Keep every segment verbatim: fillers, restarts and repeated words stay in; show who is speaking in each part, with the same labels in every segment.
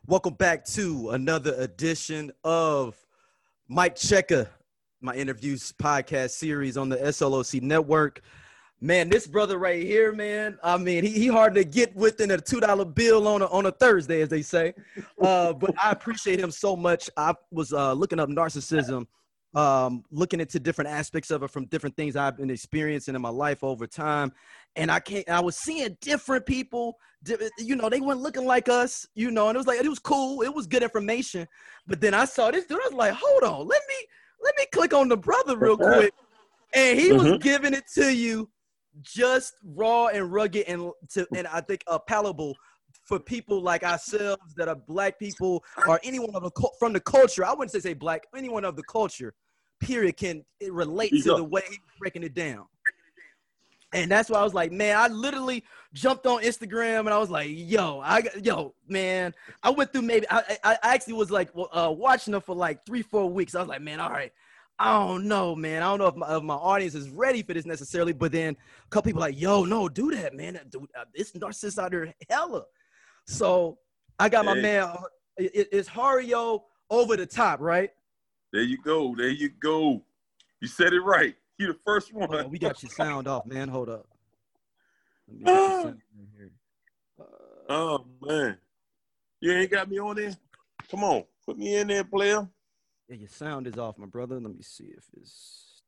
Speaker 1: Welcome back to another edition of Mike Checker, my interviews podcast series on the S L O C network. Man, this brother right here, man, I mean, he, he hard to get within a two dollar bill on a, on a Thursday, as they say. Uh, but I appreciate him so much. I was uh, looking up narcissism, um, looking into different aspects of it from different things I've been experiencing in my life over time. And I can't, I was seeing different people, you know, they weren't looking like us, you know, and it was like, it was cool. It was good information. But then I saw this dude, I was like, hold on, let me, let me click on the brother real quick. And he was
Speaker 2: Mm-hmm.
Speaker 1: giving it to you just raw and rugged and to, and I think uh, palatable for people like ourselves that are black people or anyone of the from the culture. I wouldn't say say black, anyone of the culture, period, can relate to the way he's breaking it down. And that's why I was like, man, I literally jumped on Instagram and I was like, yo, I yo, man, I went through maybe I I actually was like uh, watching them for like three, four weeks. I was like, man, all right. I don't know, man. I don't know if my, if my audience is ready for this necessarily, but then a couple people like, yo, no, do that, man. Dude, uh, this narcissist out there, hella. So I got my
Speaker 2: Hey.
Speaker 1: man, uh, it, it's Hario over the top, right?
Speaker 2: There you go. There you go. You said it right. You the first one.
Speaker 1: Hold on, we got your sound off, man. Hold up. Let me get the sound in here. Uh,
Speaker 2: Oh, man. You ain't got me on there? Come on. Put me in there, player.
Speaker 1: yeah, your sound is off, my brother. Let me see if it's.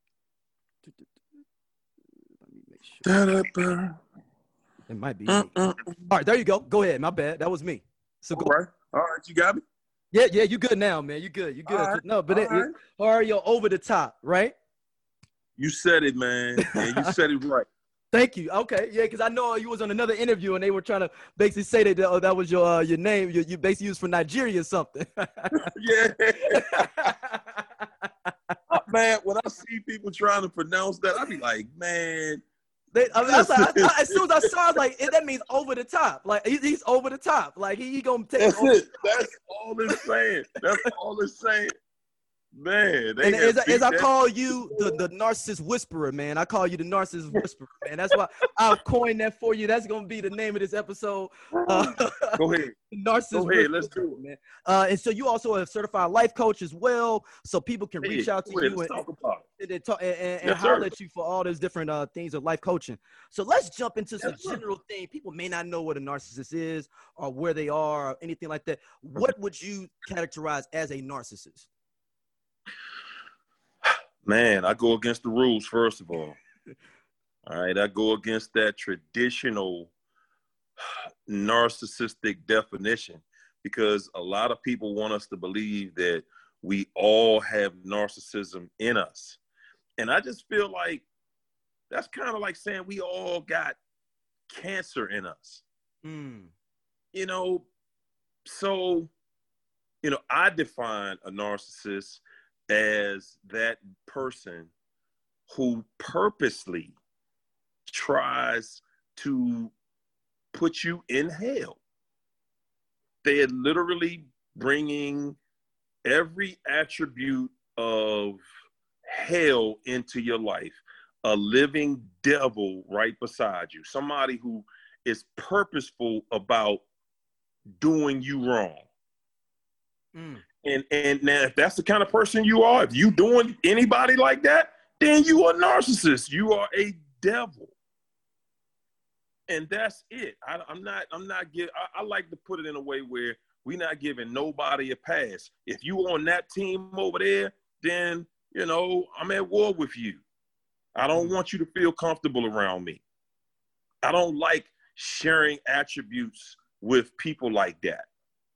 Speaker 1: Let me make sure.
Speaker 2: Da-da-da.
Speaker 1: It might be.
Speaker 2: Uh-uh.
Speaker 1: All right, there you go. Go ahead. My bad. That was me. So
Speaker 2: All
Speaker 1: go.
Speaker 2: right. All right. You got me?
Speaker 1: Yeah, yeah, you good now, man. You good. You good.
Speaker 2: All right.
Speaker 1: No, but
Speaker 2: All
Speaker 1: it,
Speaker 2: right.
Speaker 1: it, Hario over the top, right?
Speaker 2: You said it, man. And you said it right.
Speaker 1: Thank you. Okay, yeah, because I know you was on another interview and they were trying to basically say that oh, that was your uh, your name. You, you basically used for Nigeria or something.
Speaker 2: Yeah. Oh, man, when I see people trying to pronounce that, I be like, man.
Speaker 1: They, I, mean, I was like, I, I, as soon as I saw, I was like, it, that means over the top. Like he, he's over the top. Like he, he gonna take.
Speaker 2: That's
Speaker 1: over.
Speaker 2: it. That's all it's saying. That's all it's saying. Man, they
Speaker 1: And as,
Speaker 2: have
Speaker 1: as I
Speaker 2: beat that-
Speaker 1: call you the, the narcissist whisperer, man, I call you the narcissist whisperer, man. That's why I've coined that for you. That's gonna be the name of this episode. Uh,
Speaker 2: Go ahead.
Speaker 1: narcissist
Speaker 2: Go ahead.
Speaker 1: whisperer,
Speaker 2: Let's do it.
Speaker 1: man. Uh, and so you also a certified life coach as well, so people can reach
Speaker 2: Hey,
Speaker 1: out to
Speaker 2: go ahead.
Speaker 1: you
Speaker 2: Let's
Speaker 1: and,
Speaker 2: talk about it.
Speaker 1: and, and, talk, and, and, and
Speaker 2: Yes,
Speaker 1: holler
Speaker 2: sir.
Speaker 1: at you for all those different uh, things of life coaching. So let's jump into some
Speaker 2: Yes, sir.
Speaker 1: general things. People may not know what a narcissist is or where they are or anything like that. What would you characterize as a narcissist?
Speaker 2: Man, I go against the rules, first of all. All right, I go against that traditional narcissistic definition because a lot of people want us to believe that we all have narcissism in us. And I just feel like that's kind of like saying we all got cancer in us.
Speaker 1: Mm.
Speaker 2: You know, so, you know, I define a narcissist as that person who purposely tries to put you in hell. They are literally bringing every attribute of hell into your life, a living devil right beside you, somebody who is purposeful about doing you wrong.
Speaker 1: Mm.
Speaker 2: And and now, if that's the kind of person you are, if you doing anybody like that, then you are a narcissist. You are a devil, and that's it. I, I'm not. I'm not give. I, I like to put it in a way where we're not giving nobody a pass. If you on that team over there, then you know I'm at war with you. I don't want you to feel comfortable around me. I don't like sharing attributes with people like that.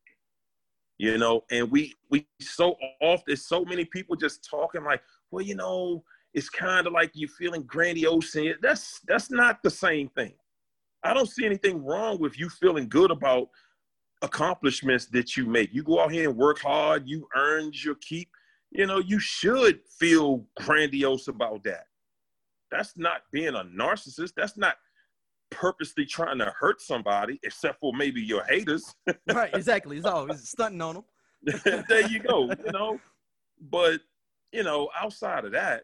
Speaker 2: You know, and we we so often, so many people just talking like, well, you know, it's kind of like you're feeling grandiose. And that's that's not the same thing. I don't see anything wrong with you feeling good about accomplishments that you make. You go out here and work hard. You earned your keep. You know, you should feel grandiose about that. That's not being a narcissist. That's not purposely trying to hurt somebody, except for maybe your haters.
Speaker 1: Right, exactly. It's always stunting on them.
Speaker 2: There you go, you know. But, you know, outside of that,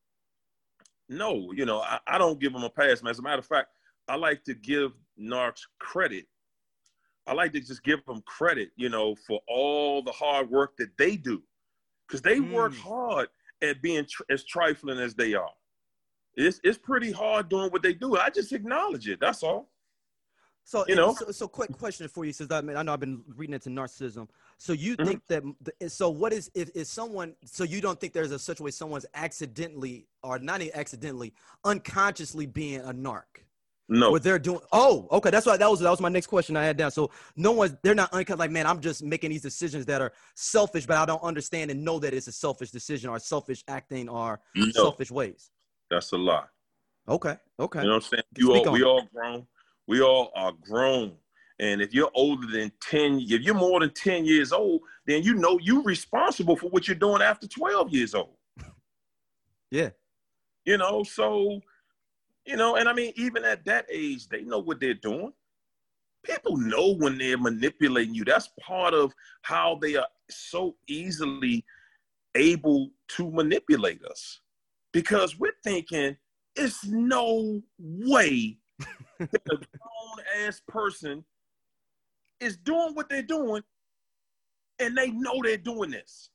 Speaker 2: no, you know, I, I don't give them a pass, man. As a matter of fact, I like to give narcs credit I like to just give them credit, you know, for all the hard work that they do, because they mm. work hard at being tr- as trifling as they are. It's it's pretty hard doing what they do. I just acknowledge it. That's all.
Speaker 1: So, you know. So, so quick question for you, since I mean, I know I've been reading into narcissism. So you mm-hmm. think that? So what is if is someone? So you don't think there's a such way someone's accidentally or not even accidentally, unconsciously being a narc?
Speaker 2: No.
Speaker 1: What they're doing. Oh, okay. That's why that was that was my next question I had down. So no one's they're not unconscious. Like, man, I'm just making these decisions that are selfish, but I don't understand and know that it's a selfish decision or selfish acting or no. selfish ways.
Speaker 2: That's a lie.
Speaker 1: Okay. Okay.
Speaker 2: You know what I'm saying? You all, we all grown. We all are grown. And if you're older than ten, if you're more than ten years old, then you know you're responsible for what you're doing after twelve years old.
Speaker 1: Yeah.
Speaker 2: You know, so, you know, and I mean, even at that age, they know what they're doing. People know when they're manipulating you. That's part of how they are so easily able to manipulate us. Because we're thinking, it's no way that a grown-ass person is doing what they're doing, and they know they're doing this.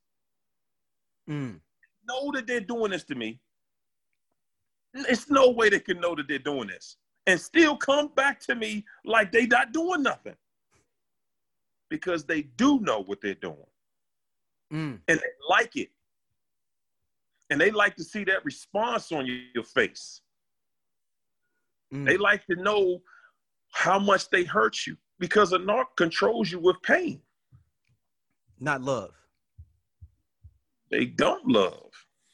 Speaker 1: Mm.
Speaker 2: Know that they're doing this to me. It's no way they can know that they're doing this and still come back to me like they not doing nothing. Because they do know what they're doing.
Speaker 1: Mm.
Speaker 2: And they like it. And they like to see that response on your face. Mm. They like to know how much they hurt you, because a narc controls you with pain.
Speaker 1: Not love.
Speaker 2: They don't love.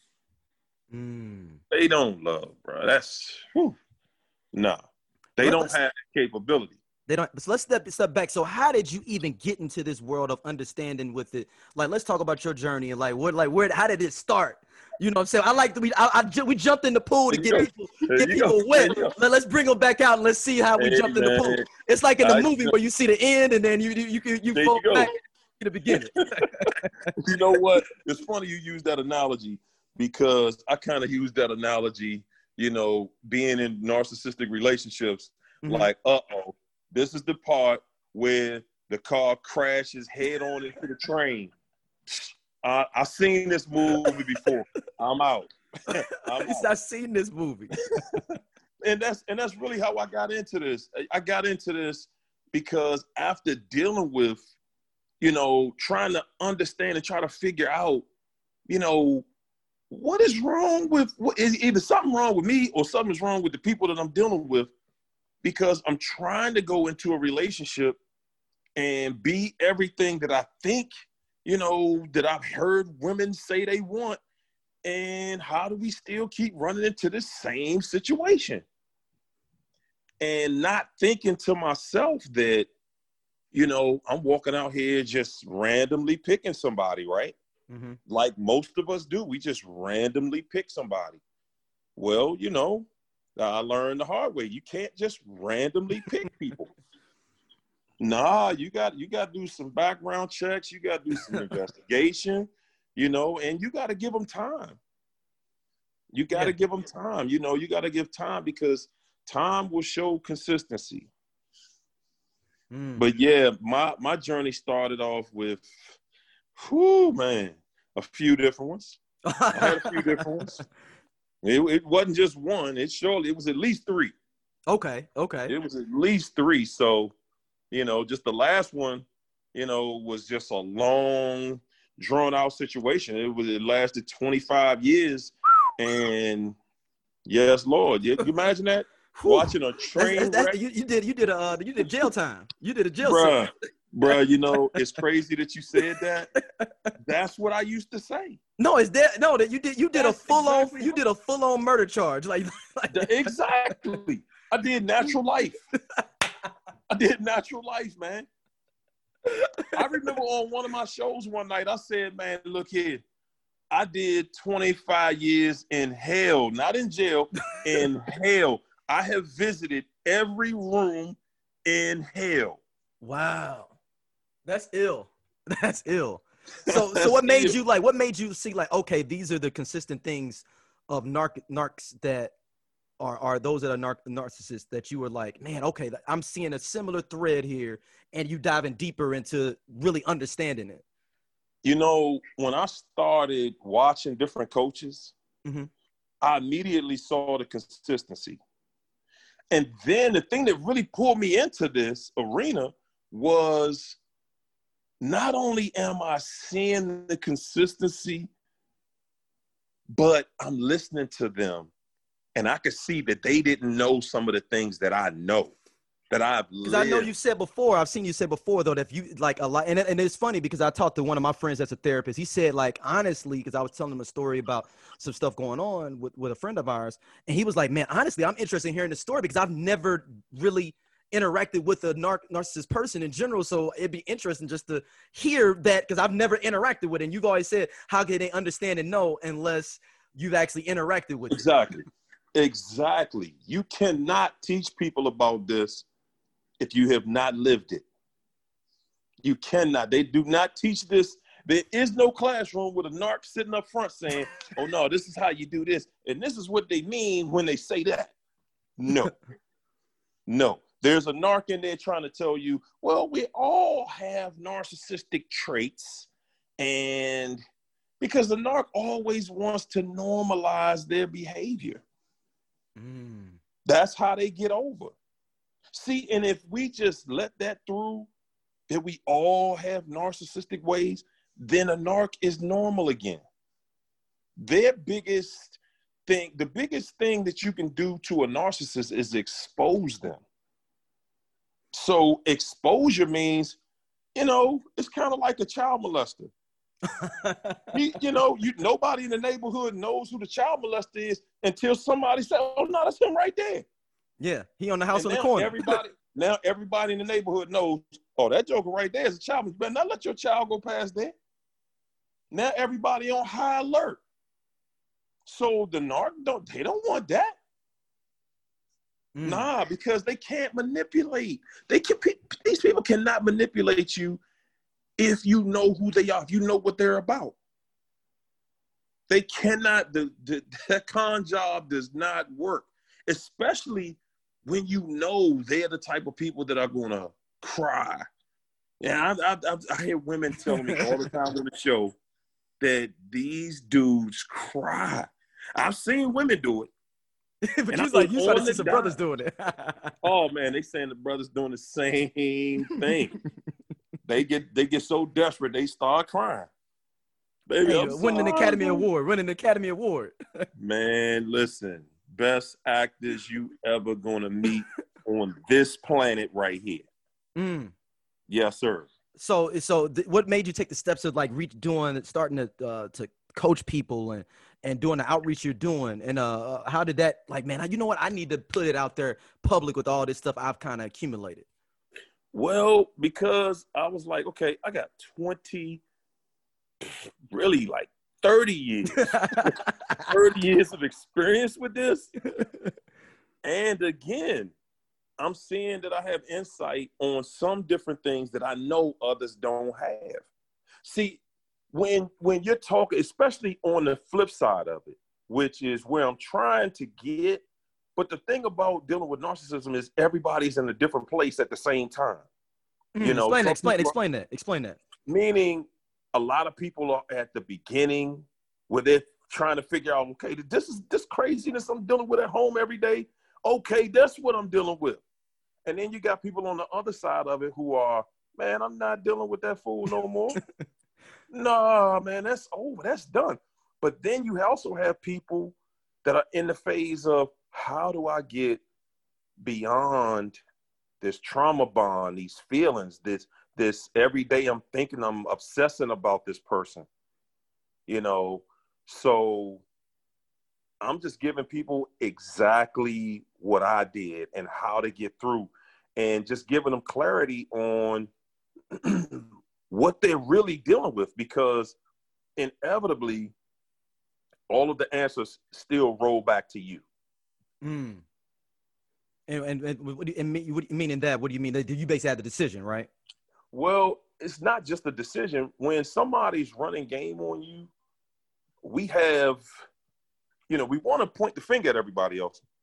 Speaker 1: Mm.
Speaker 2: They don't love, bro. That's, whew. Nah. They
Speaker 1: Let,
Speaker 2: don't have that capability.
Speaker 1: They don't. So let's step, step back. So how did you even get into this world of understanding with it? Like, let's talk about your journey and like, what, like, where, how did it start? You know what I'm saying? I like that we, I, I, we jumped in the pool to get go. people, there get people go. wet. Let, let's bring them back out and let's see how we hey, jumped man. in the pool. It's like in the I, movie where you see the end and then you, you, you, you fall back to the beginning.
Speaker 2: You know what? It's funny you use that analogy, because I kind of use that analogy, you know, being in narcissistic relationships, mm-hmm. like, uh-oh, this is the part where the car crashes head on into the train. Uh, I've seen this movie before. I'm out. I'm out.
Speaker 1: I've seen this movie.
Speaker 2: and that's and that's really how I got into this. I got into this because after dealing with, you know, trying to understand and try to figure out, you know, what is wrong with, what is either something wrong with me or something's wrong with the people that I'm dealing with, because I'm trying to go into a relationship and be everything that I think, you know, that I've heard women say they want. And how do we still keep running into the same situation? And not thinking to myself that, you know, I'm walking out here just randomly picking somebody, right?
Speaker 1: Mm-hmm.
Speaker 2: Like most of us do. We just randomly pick somebody. Well, you know, I learned the hard way. You can't just randomly pick people. Nah, you got you got to do some background checks. You got to do some investigation, you know, and you got to give them time. You got to yeah. give them time. You know, you got to give time, because time will show consistency.
Speaker 1: Mm.
Speaker 2: But yeah, my my journey started off with, whew, man, a few different ones. I had a few different ones. It, it wasn't just one. It surely it was at least three.
Speaker 1: Okay, okay.
Speaker 2: It was at least three. So, you know, just the last one, you know, was just a long, drawn out situation. It was it lasted twenty-five years, and yes, Lord, you, you imagine that? Watching a train
Speaker 1: that's, that's,
Speaker 2: wreck.
Speaker 1: You, you did you did a uh, you did jail time. You did a jail
Speaker 2: bruh,
Speaker 1: time.
Speaker 2: Bruh, you know, it's crazy that you said that. That's what I used to say.
Speaker 1: No, it's that no that you did you did that's a full exactly on you did a full on murder charge. Like, like
Speaker 2: exactly. I did natural life. I did natural life, man. I remember on one of my shows one night, I said, man, look here. I did twenty-five years in hell, not in jail, in hell. I have visited every room in hell.
Speaker 1: Wow. That's ill. That's ill. So so what made you like, what made you see like, okay, these are the consistent things of narc narcs that are are those that are nar- narcissists that you were like, man, okay, I'm seeing a similar thread here, and you diving deeper into really understanding it?
Speaker 2: You know, when I started watching different coaches, mm-hmm. I immediately saw the consistency. And then the thing that really pulled me into this arena was not only am I seeing the consistency, but I'm listening to them. And I could see that they didn't know some of the things that I know, that I've lived.
Speaker 1: Because I know you said before, I've seen you say before, though, that if you like a lot, and, and it's funny because I talked to one of my friends that's a therapist. He said, like, honestly, because I was telling him a story about some stuff going on with, with a friend of ours. And he was like, man, honestly, I'm interested in hearing the story because I've never really interacted with a nar- narcissist person in general. So it'd be interesting just to hear that because I've never interacted with it. And you've always said, how can they understand and know unless you've actually interacted with it?
Speaker 2: Exactly. Exactly. You cannot teach people about this if you have not lived it. You cannot. They do not teach this. There is no classroom with a narc sitting up front saying, oh, no, this is how you do this. And this is what they mean when they say that. No. No. There's a narc in there trying to tell you, well, we all have narcissistic traits. And because the narc always wants to normalize their behavior. Mm. That's how they get over. See, and if we just let that through, that we all have narcissistic ways, then a narc is normal again. Their biggest thing, the biggest thing that you can do to a narcissist is expose them. So exposure means, you know, it's kind of like a child molester. he, you know, you nobody in the neighborhood knows who the child molester is until somebody says, oh, no, that's him right there.
Speaker 1: Yeah, he on the house
Speaker 2: and
Speaker 1: on the corner.
Speaker 2: Everybody, now everybody in the neighborhood knows, oh, that joker right there is a child. You better not let your child go past there. Now everybody on high alert. So the narc, don't, they don't want that. Mm. Nah, because they can't manipulate. They can. These people cannot manipulate you if you know who they are, if you know what they're about. They cannot, the, the, that con job does not work, especially when you know they're the type of people that are going to cry. Yeah, I, I, I, I hear women telling me all the time on the show that these dudes cry. I've seen women do it.
Speaker 1: But and you like, you started to see some brothers doing it.
Speaker 2: Oh, man, they saying the brothers doing the same thing. They get they get so desperate, they start crying. Baby,
Speaker 1: hey, winning an Academy Award, winning an Academy Award.
Speaker 2: Man, listen, best actors you ever gonna meet on this planet right here. Mm. Yes, sir.
Speaker 1: So, so th- what made you take the steps of like reach, doing, starting to uh, to coach people and and doing the outreach you're doing? And uh, how did that, like, man, you know what? I need to put it out there public with all this stuff I've kind of accumulated.
Speaker 2: Well, because I was like, okay, I got twenty, really like thirty years, thirty years of experience with this. And again, I'm seeing that I have insight on some different things that I know others don't have. See, when, when you're talking, especially on the flip side of it, which is where I'm trying to get, but the thing about dealing with narcissism is everybody's in a different place at the same time.
Speaker 1: Mm, you know, explain that, explain, explain that, explain that.
Speaker 2: Meaning a lot of people are at the beginning where they're trying to figure out, okay, this is this craziness I'm dealing with at home every day. Okay, that's what I'm dealing with. And then you got people on the other side of it who are, man, I'm not dealing with that fool no more. Nah, man, that's over, that's done. But then you also have people that are in the phase of, how do I get beyond this trauma bond, these feelings, this, this every day I'm thinking, I'm obsessing about this person, you know? So I'm just giving people exactly what I did and how to get through, and just giving them clarity on what they're really dealing with, because inevitably all of the answers still roll back to you.
Speaker 1: Mm. And, and, and, what do you, and what do you mean in that? What do you mean? You basically had the decision, right?
Speaker 2: Well, it's not just a decision. When somebody's running game on you, we have, you know, we want to point the finger at everybody else,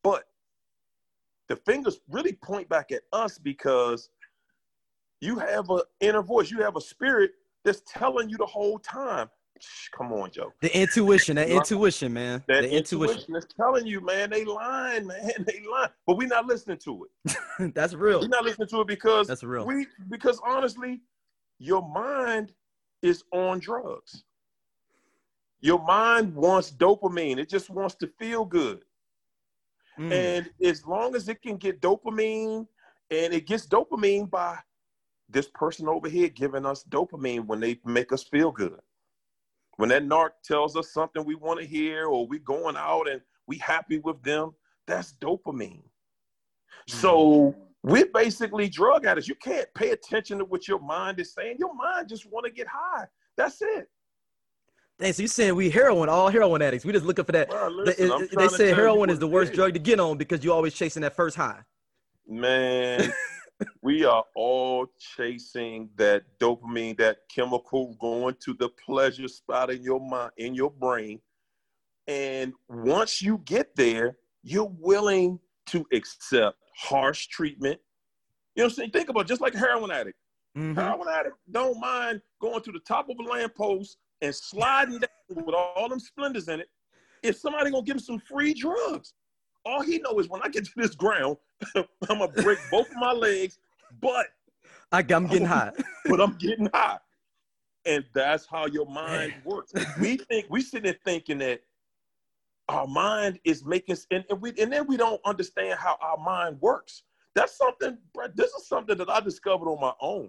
Speaker 2: But the fingers really point back at us because you have an inner voice. You have a spirit that's telling you the whole time. Come on, Joe.
Speaker 1: The intuition, that intuition, man.
Speaker 2: That
Speaker 1: the intuition.
Speaker 2: intuition is telling you, man, they lying, man. They lying. But we're not listening to
Speaker 1: it. That's real.
Speaker 2: We're not listening to it because
Speaker 1: that's real.
Speaker 2: We because honestly, your mind is on drugs. Your mind wants dopamine. It just wants to feel good. Mm. And as long as it can get dopamine, and it gets dopamine by this person over here giving us dopamine when they make us feel good. When that narc tells us something we want to hear, or we going out and we happy with them, that's dopamine. Mm. So we're basically drug addicts. You can't pay attention to what your mind is saying. Your mind just want to get high. That's it.
Speaker 1: Dang, so you're saying we heroin, all heroin addicts. We just looking for that.
Speaker 2: Well, listen,
Speaker 1: they they say heroin is the worst drug to get on because you're always chasing that first high.
Speaker 2: Man, we are all chasing that dopamine, that chemical going to the pleasure spot in your mind, in your brain. And once you get there, you're willing to accept harsh treatment. You know what I'm saying? Think about it, just like a heroin addict. Mm-hmm. Heroin addict don't mind going to the top of a lamppost and sliding down with all them splendors in it. If somebody gonna give him some free drugs, all he know is when I get to this ground, I'm gonna break both of my legs, but
Speaker 1: I, I'm getting high.
Speaker 2: But I'm getting high, and that's how your mind works. We think we sitting there thinking that our mind is making, and, and we, and then we don't understand how our mind works. That's something. This is something that I discovered on my own.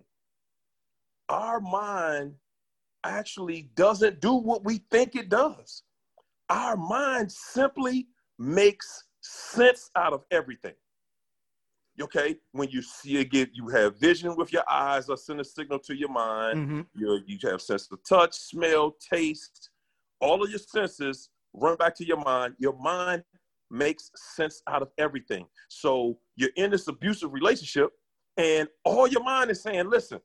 Speaker 2: Our mind actually doesn't do what we think it does. Our mind simply makes sense out of everything. Okay, when you see it, get you have vision with your eyes, or send a signal to your mind. Mm-hmm. You you have sense of touch, smell, taste. All of your senses run back to your mind. Your mind makes sense out of everything. So you're in this abusive relationship, and all your mind is saying, "Listen,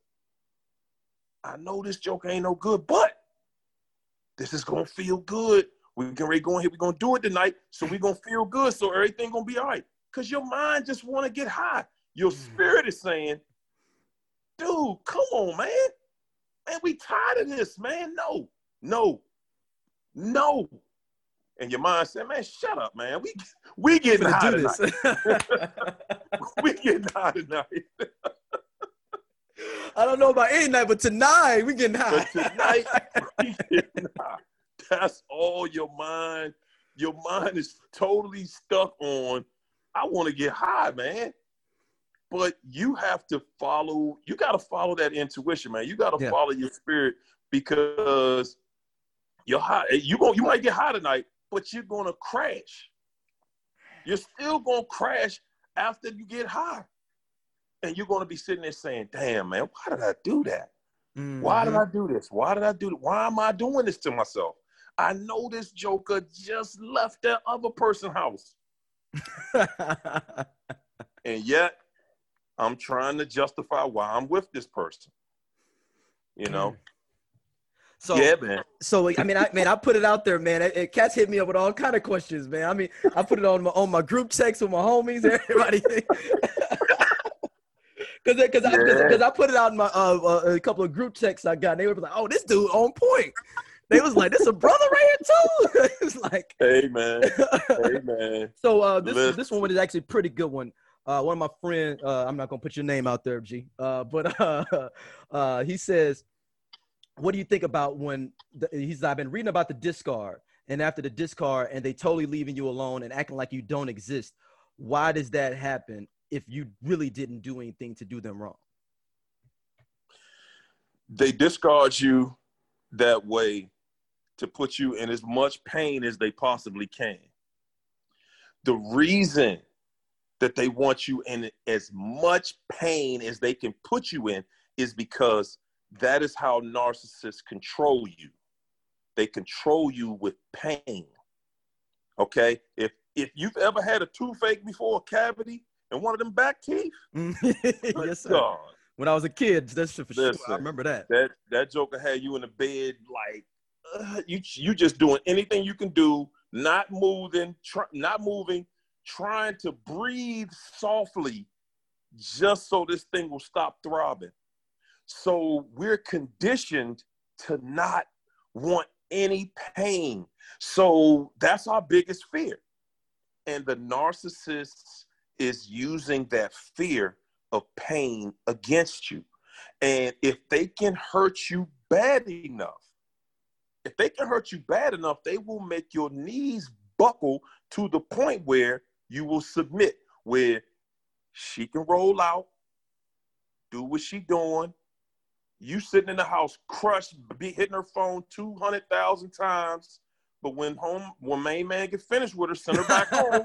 Speaker 2: I know this joke ain't no good, but this is gonna feel good. We can ready go in here. We're gonna do it tonight, so we're gonna feel good. So everything gonna be all right." Because your mind just want to get high. Your spirit is saying, "Dude, come on, man. Man, we tired of this, man. No, no, no." And your mind said, "Man, shut up, man. We we getting high tonight. We getting high tonight."
Speaker 1: I don't know about any night, but tonight we getting high.
Speaker 2: But tonight we getting high. That's all your mind. Your mind is totally stuck on, I want to get high, man. But you have to follow, you got to follow that intuition, man. You got to yeah. follow your spirit, because you're high. You, gonna, you might get high tonight, but you're going to crash. You're still going to crash after you get high. And you're going to be sitting there saying, "Damn, man, why did I do that? Mm-hmm. Why did I do this? Why did I do that? Why am I doing this to myself? I know this joker just left that other person's house." And yet I'm trying to justify why I'm with this person, you know.
Speaker 1: So
Speaker 2: yeah, man.
Speaker 1: So I mean, I man, I put it out there, man. It, it, cats hit me up with all kind of questions, man. I mean, I put it on my on my group checks with my homies, everybody. Because because yeah. I, cause I put it out in my uh, uh, a couple of group checks I got, and they were like, "Oh, this dude on point." They was like, "This a brother right here too." It's like,
Speaker 2: hey man, hey man.
Speaker 1: So uh, this Listen. this one is actually a pretty good one. Uh, one of my friends, uh, I'm not gonna put your name out there, G. Uh, but uh, uh, he says, "What do you think about when the, he's? I've been reading about the discard, and after the discard, and they totally leaving you alone and acting like you don't exist. Why does that happen if you really didn't do anything to do them wrong?"
Speaker 2: They discard you that way to put you in as much pain as they possibly can. The reason that they want you in as much pain as they can put you in is because that is how narcissists control you. They control you with pain. Okay? If if you've ever had a toothache before, a cavity, and one of them back teeth,
Speaker 1: yes, sir. God. When I was a kid, that's for Listen, sure. I remember that.
Speaker 2: That that joker had you in the bed like uh, you you just doing anything you can do, not moving, tr- not moving, trying to breathe softly just so this thing will stop throbbing. So we're conditioned to not want any pain. So that's our biggest fear. And the narcissist is using that fear of pain against you. And if they can hurt you bad enough, if they can hurt you bad enough, they will make your knees buckle to the point where you will submit, where she can roll out, do what she doing. You sitting in the house, crushed, be hitting her phone two hundred thousand times. But when home, when main man get finished with her, send her back home.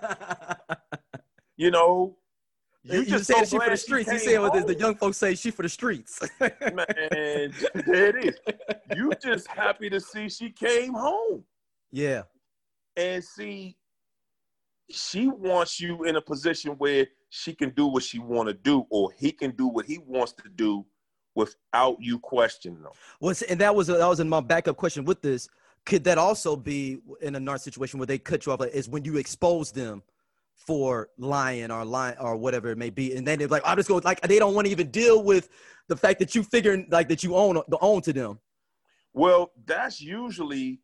Speaker 2: You know,
Speaker 1: you, you just said so she for the streets. You said what the young folks say, she for the streets.
Speaker 2: Man, there it is. You just happy to see she came home.
Speaker 1: Yeah.
Speaker 2: And see, she wants you in a position where she can do what she want to do, or he can do what he wants to do without you questioning them.
Speaker 1: Well, and that was a, that was in my backup question with this. Could that also be in a narc situation where they cut you off? Like, is when you expose them for lying or lying or whatever it may be, and then they're like, "I'm just going," like they don't want to even deal with the fact that you figuring like that you own the own to them.
Speaker 2: Well, that's usually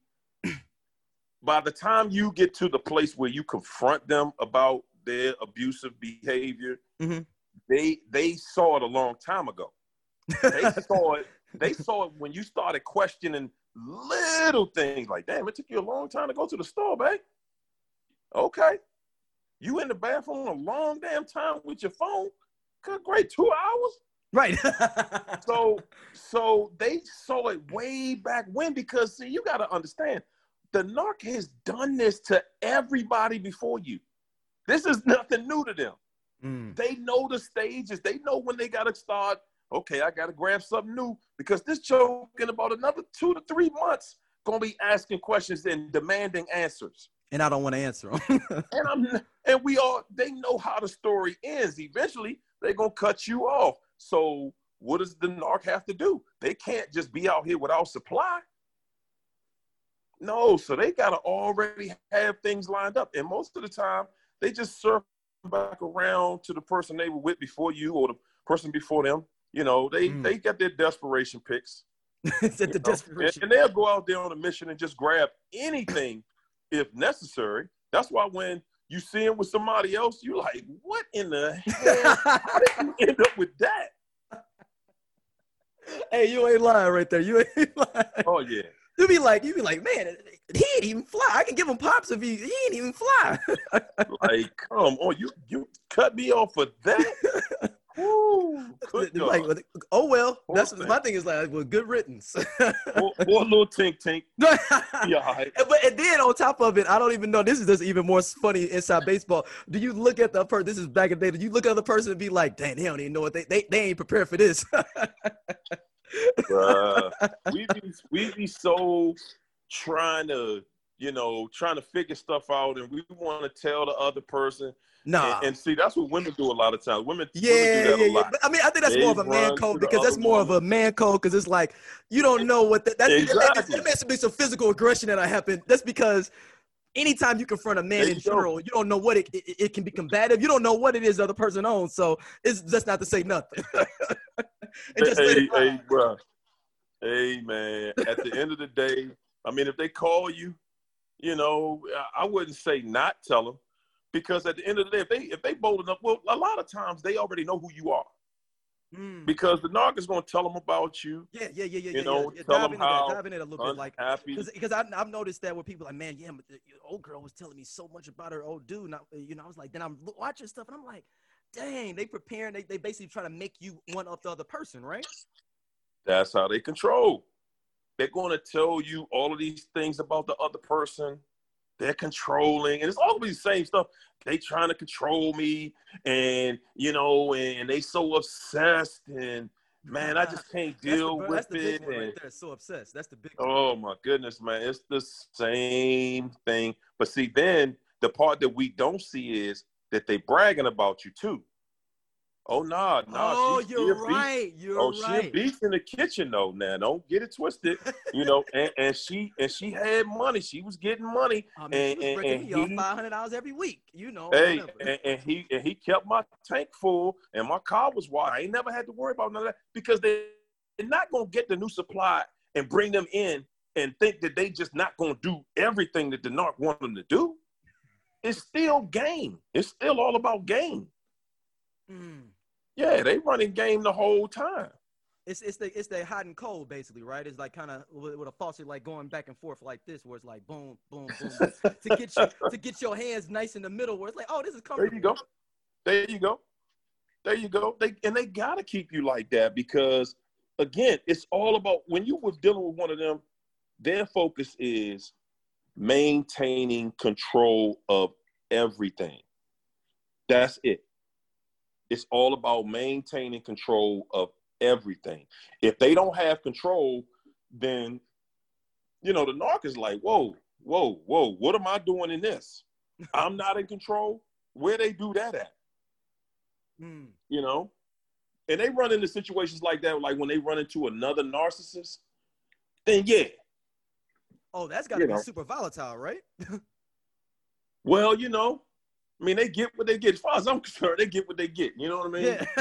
Speaker 2: by the time you get to the place where you confront them about their abusive behavior, mm-hmm. they they saw it a long time ago. They saw it. They saw it when you started questioning little things like, "Damn, it took you a long time to go to the store, babe. Okay, you in the bathroom a long damn time with your phone. Good, great, two hours,
Speaker 1: right?"
Speaker 2: so, so they saw it way back when, because see, you got to understand, the narc has done this to everybody before you. This is nothing new to them. Mm. They know the stages. They know when they got to start. Okay, I got to grab something new, because this joke in about another two to three months going to be asking questions and demanding answers.
Speaker 1: And I don't want to answer them.
Speaker 2: and I'm, and we all, they know how the story ends. Eventually, they're going to cut you off. So what does the narc have to do? They can't just be out here without supply. No, so they got to already have things lined up. And most of the time, they just circle back around to the person they were with before you, or the person before them. You know, they, mm. they got their desperation picks.
Speaker 1: It's at the desperation.
Speaker 2: And, and they'll go out there on a mission and just grab anything if necessary. That's why when you see him with somebody else, you like, what in the hell? How did you end up with that?
Speaker 1: Hey, you ain't lying right there. You ain't lying.
Speaker 2: Oh, yeah.
Speaker 1: You be like, you be like, man, he ain't even fly. I can give him pops if he, he ain't even fly.
Speaker 2: Like, come on, you you cut me off for that? Ooh,
Speaker 1: like, oh well, that's my thing is like, well, good riddance.
Speaker 2: or, or a little tink tink. Yeah, right.
Speaker 1: But and then on top of it, I don't even know. This is just even more funny inside baseball. Do you look at the person? This is back in the day. Do you look at the person and be like, dang, they don't even know what they they, they ain't prepared for this.
Speaker 2: uh, we be we be so trying to, you know, trying to figure stuff out, and we want to tell the other person.
Speaker 1: Nah.
Speaker 2: And, and see, that's what women do a lot of times. Women,
Speaker 1: yeah,
Speaker 2: women do that
Speaker 1: yeah,
Speaker 2: a lot.
Speaker 1: yeah. But, I mean, I think that's
Speaker 2: they
Speaker 1: more of a man code, because that's more woman. of a man code, because it's like, you don't know what that, that's,
Speaker 2: exactly.
Speaker 1: There has to be some physical aggression that happen. That's because anytime you confront a man in general, you don't know what it, it, it can be combative. You don't know what it is the other person owns. So it's just not to say nothing.
Speaker 2: just hey, hey, bro. Hey, man. At the end of the day, I mean, if they call you, you know, I wouldn't say not tell them. Because at the end of the day, if they if they bold enough, well, a lot of times they already know who you are. Mm. Because the narc is going to tell them about you.
Speaker 1: Yeah, yeah, yeah, yeah.
Speaker 2: You
Speaker 1: yeah,
Speaker 2: know,
Speaker 1: yeah.
Speaker 2: tell
Speaker 1: dive
Speaker 2: them how
Speaker 1: that, dive in it a little bit, like because I've noticed that where people are like, man, yeah, but the old girl was telling me so much about her old dude. And I, you know, I was like, then I'm watching stuff, and I'm like, dang, they preparing. They they basically trying to make you one up the other person, right?
Speaker 2: That's how they control. They're going to tell you all of these things about the other person. They're controlling, and it's always the same stuff. They trying to control me, and you know, and they so obsessed, and man, I just can't deal
Speaker 1: the,
Speaker 2: with
Speaker 1: that's the
Speaker 2: it.
Speaker 1: Big one right
Speaker 2: and,
Speaker 1: there. So obsessed. That's the big one.
Speaker 2: Oh my goodness, man, it's the same thing. But see, then the part that we don't see is that they bragging about you too. Oh nah, nah,
Speaker 1: Oh,
Speaker 2: she
Speaker 1: you're
Speaker 2: still beats.
Speaker 1: right. You're
Speaker 2: Oh, she
Speaker 1: right.
Speaker 2: beats in the kitchen though. Now, don't get it twisted. You know, and, and she and she had money. She was getting money,
Speaker 1: I mean, she
Speaker 2: and
Speaker 1: was
Speaker 2: and,
Speaker 1: breaking
Speaker 2: and
Speaker 1: me off
Speaker 2: he,
Speaker 1: five hundred dollars every week. You know, or
Speaker 2: hey,
Speaker 1: whatever.
Speaker 2: and, and he and he kept my tank full, and my car was wide. I ain't never had to worry about none of that because they, they're not gonna get the new supply and bring them in and think that they just not gonna do everything that the narc want them to do. It's still game. It's still all about game.
Speaker 1: Mm.
Speaker 2: Yeah, they running game the whole time.
Speaker 1: It's it's the it's the hot and cold basically, right? It's like kind of with, with a faucet like going back and forth like this, where it's like boom, boom, boom, to get you to get your hands nice in the middle, where it's like, oh, this is comfortable.
Speaker 2: There you go. There you go. There you go. They and they gotta keep you like that because again, it's all about when you was dealing with one of them, their focus is maintaining control of everything. That's it. It's all about maintaining control of everything. If they don't have control, then, you know, the narc is like, whoa, whoa, whoa, what am I doing in this? I'm not in control. Where they do that at? Mm. You know? And they run into situations like that, like when they run into another narcissist, then yeah.
Speaker 1: Oh, that's got to be know. super volatile, right?
Speaker 2: Well, you know, I mean, they get what they get. As far as I'm concerned, they get what they get. You know what I mean?
Speaker 1: Yeah.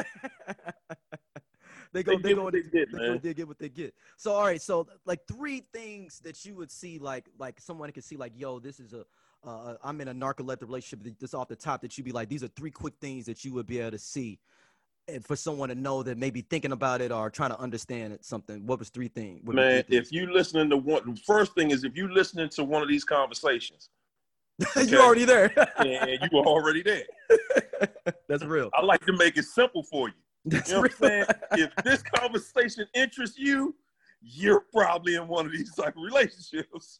Speaker 1: they go, they, they go,
Speaker 2: they, get,
Speaker 1: they, go they get what they get. So, all right. So, like three things that you would see, like, like someone could see, like, yo, this is a, uh, I'm in a narcoleptic relationship. This off the top that you'd be like, these are three quick things that you would be able to see, and for someone to know that maybe thinking about it or trying to understand it, something. What was three things? What
Speaker 2: Man,
Speaker 1: three things?
Speaker 2: If you listening to one, the first thing is if you listening to one of these conversations.
Speaker 1: Okay? You're already there.
Speaker 2: And you were already there.
Speaker 1: That's real.
Speaker 2: I like to make it simple for you.
Speaker 1: That's
Speaker 2: you know
Speaker 1: real.
Speaker 2: what I'm saying? If this conversation interests you, you're probably in one of these type of relationships.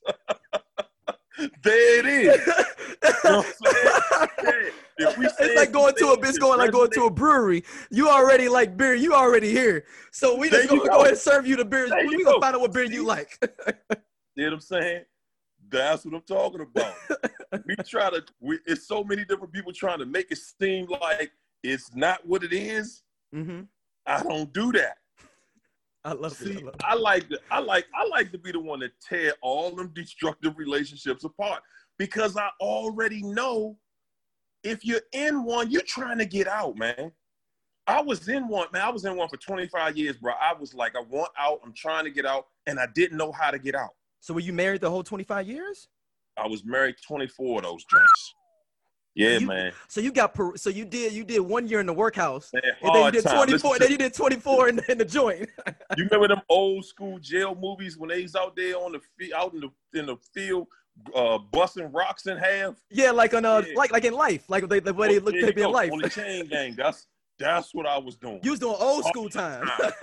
Speaker 2: There it is. You know what I'm saying? Yeah. If we
Speaker 1: it's like going to a it's going like going to a brewery. You already like beer. You already here. So we just gonna go. go ahead and serve you the beers. There we gonna go. find out what beer See? you like.
Speaker 2: You know what I'm saying? That's what I'm talking about. We try to, we, it's so many different people trying to make it seem like it's not what it is. Mm-hmm. I don't do that.
Speaker 1: I love
Speaker 2: See,
Speaker 1: it. I, love
Speaker 2: I like to, I like, I like to be the one to tear all them destructive relationships apart because I already know if you're in one, you're trying to get out, man. I was in one, man. I was in one for twenty-five years, bro. I was like, I want out. I'm trying to get out, and I didn't know how to get out.
Speaker 1: So were you married the whole twenty-five years?
Speaker 2: I was married twenty-four of those drinks. Yeah,
Speaker 1: you,
Speaker 2: man.
Speaker 1: So you got so you did you did one year in the workhouse,
Speaker 2: man,
Speaker 1: and then you did
Speaker 2: time.
Speaker 1: twenty-four.
Speaker 2: Listen
Speaker 1: then you did twenty-four in the, in the joint.
Speaker 2: You remember them old school jail movies when they was out there on the out in the in the field, uh, busting rocks in half?
Speaker 1: Yeah, like on uh, yeah. like like in Life, like they, the way they look they be in Life.
Speaker 2: On the chain gang. That's that's what I was doing.
Speaker 1: You was doing old school time.
Speaker 2: time.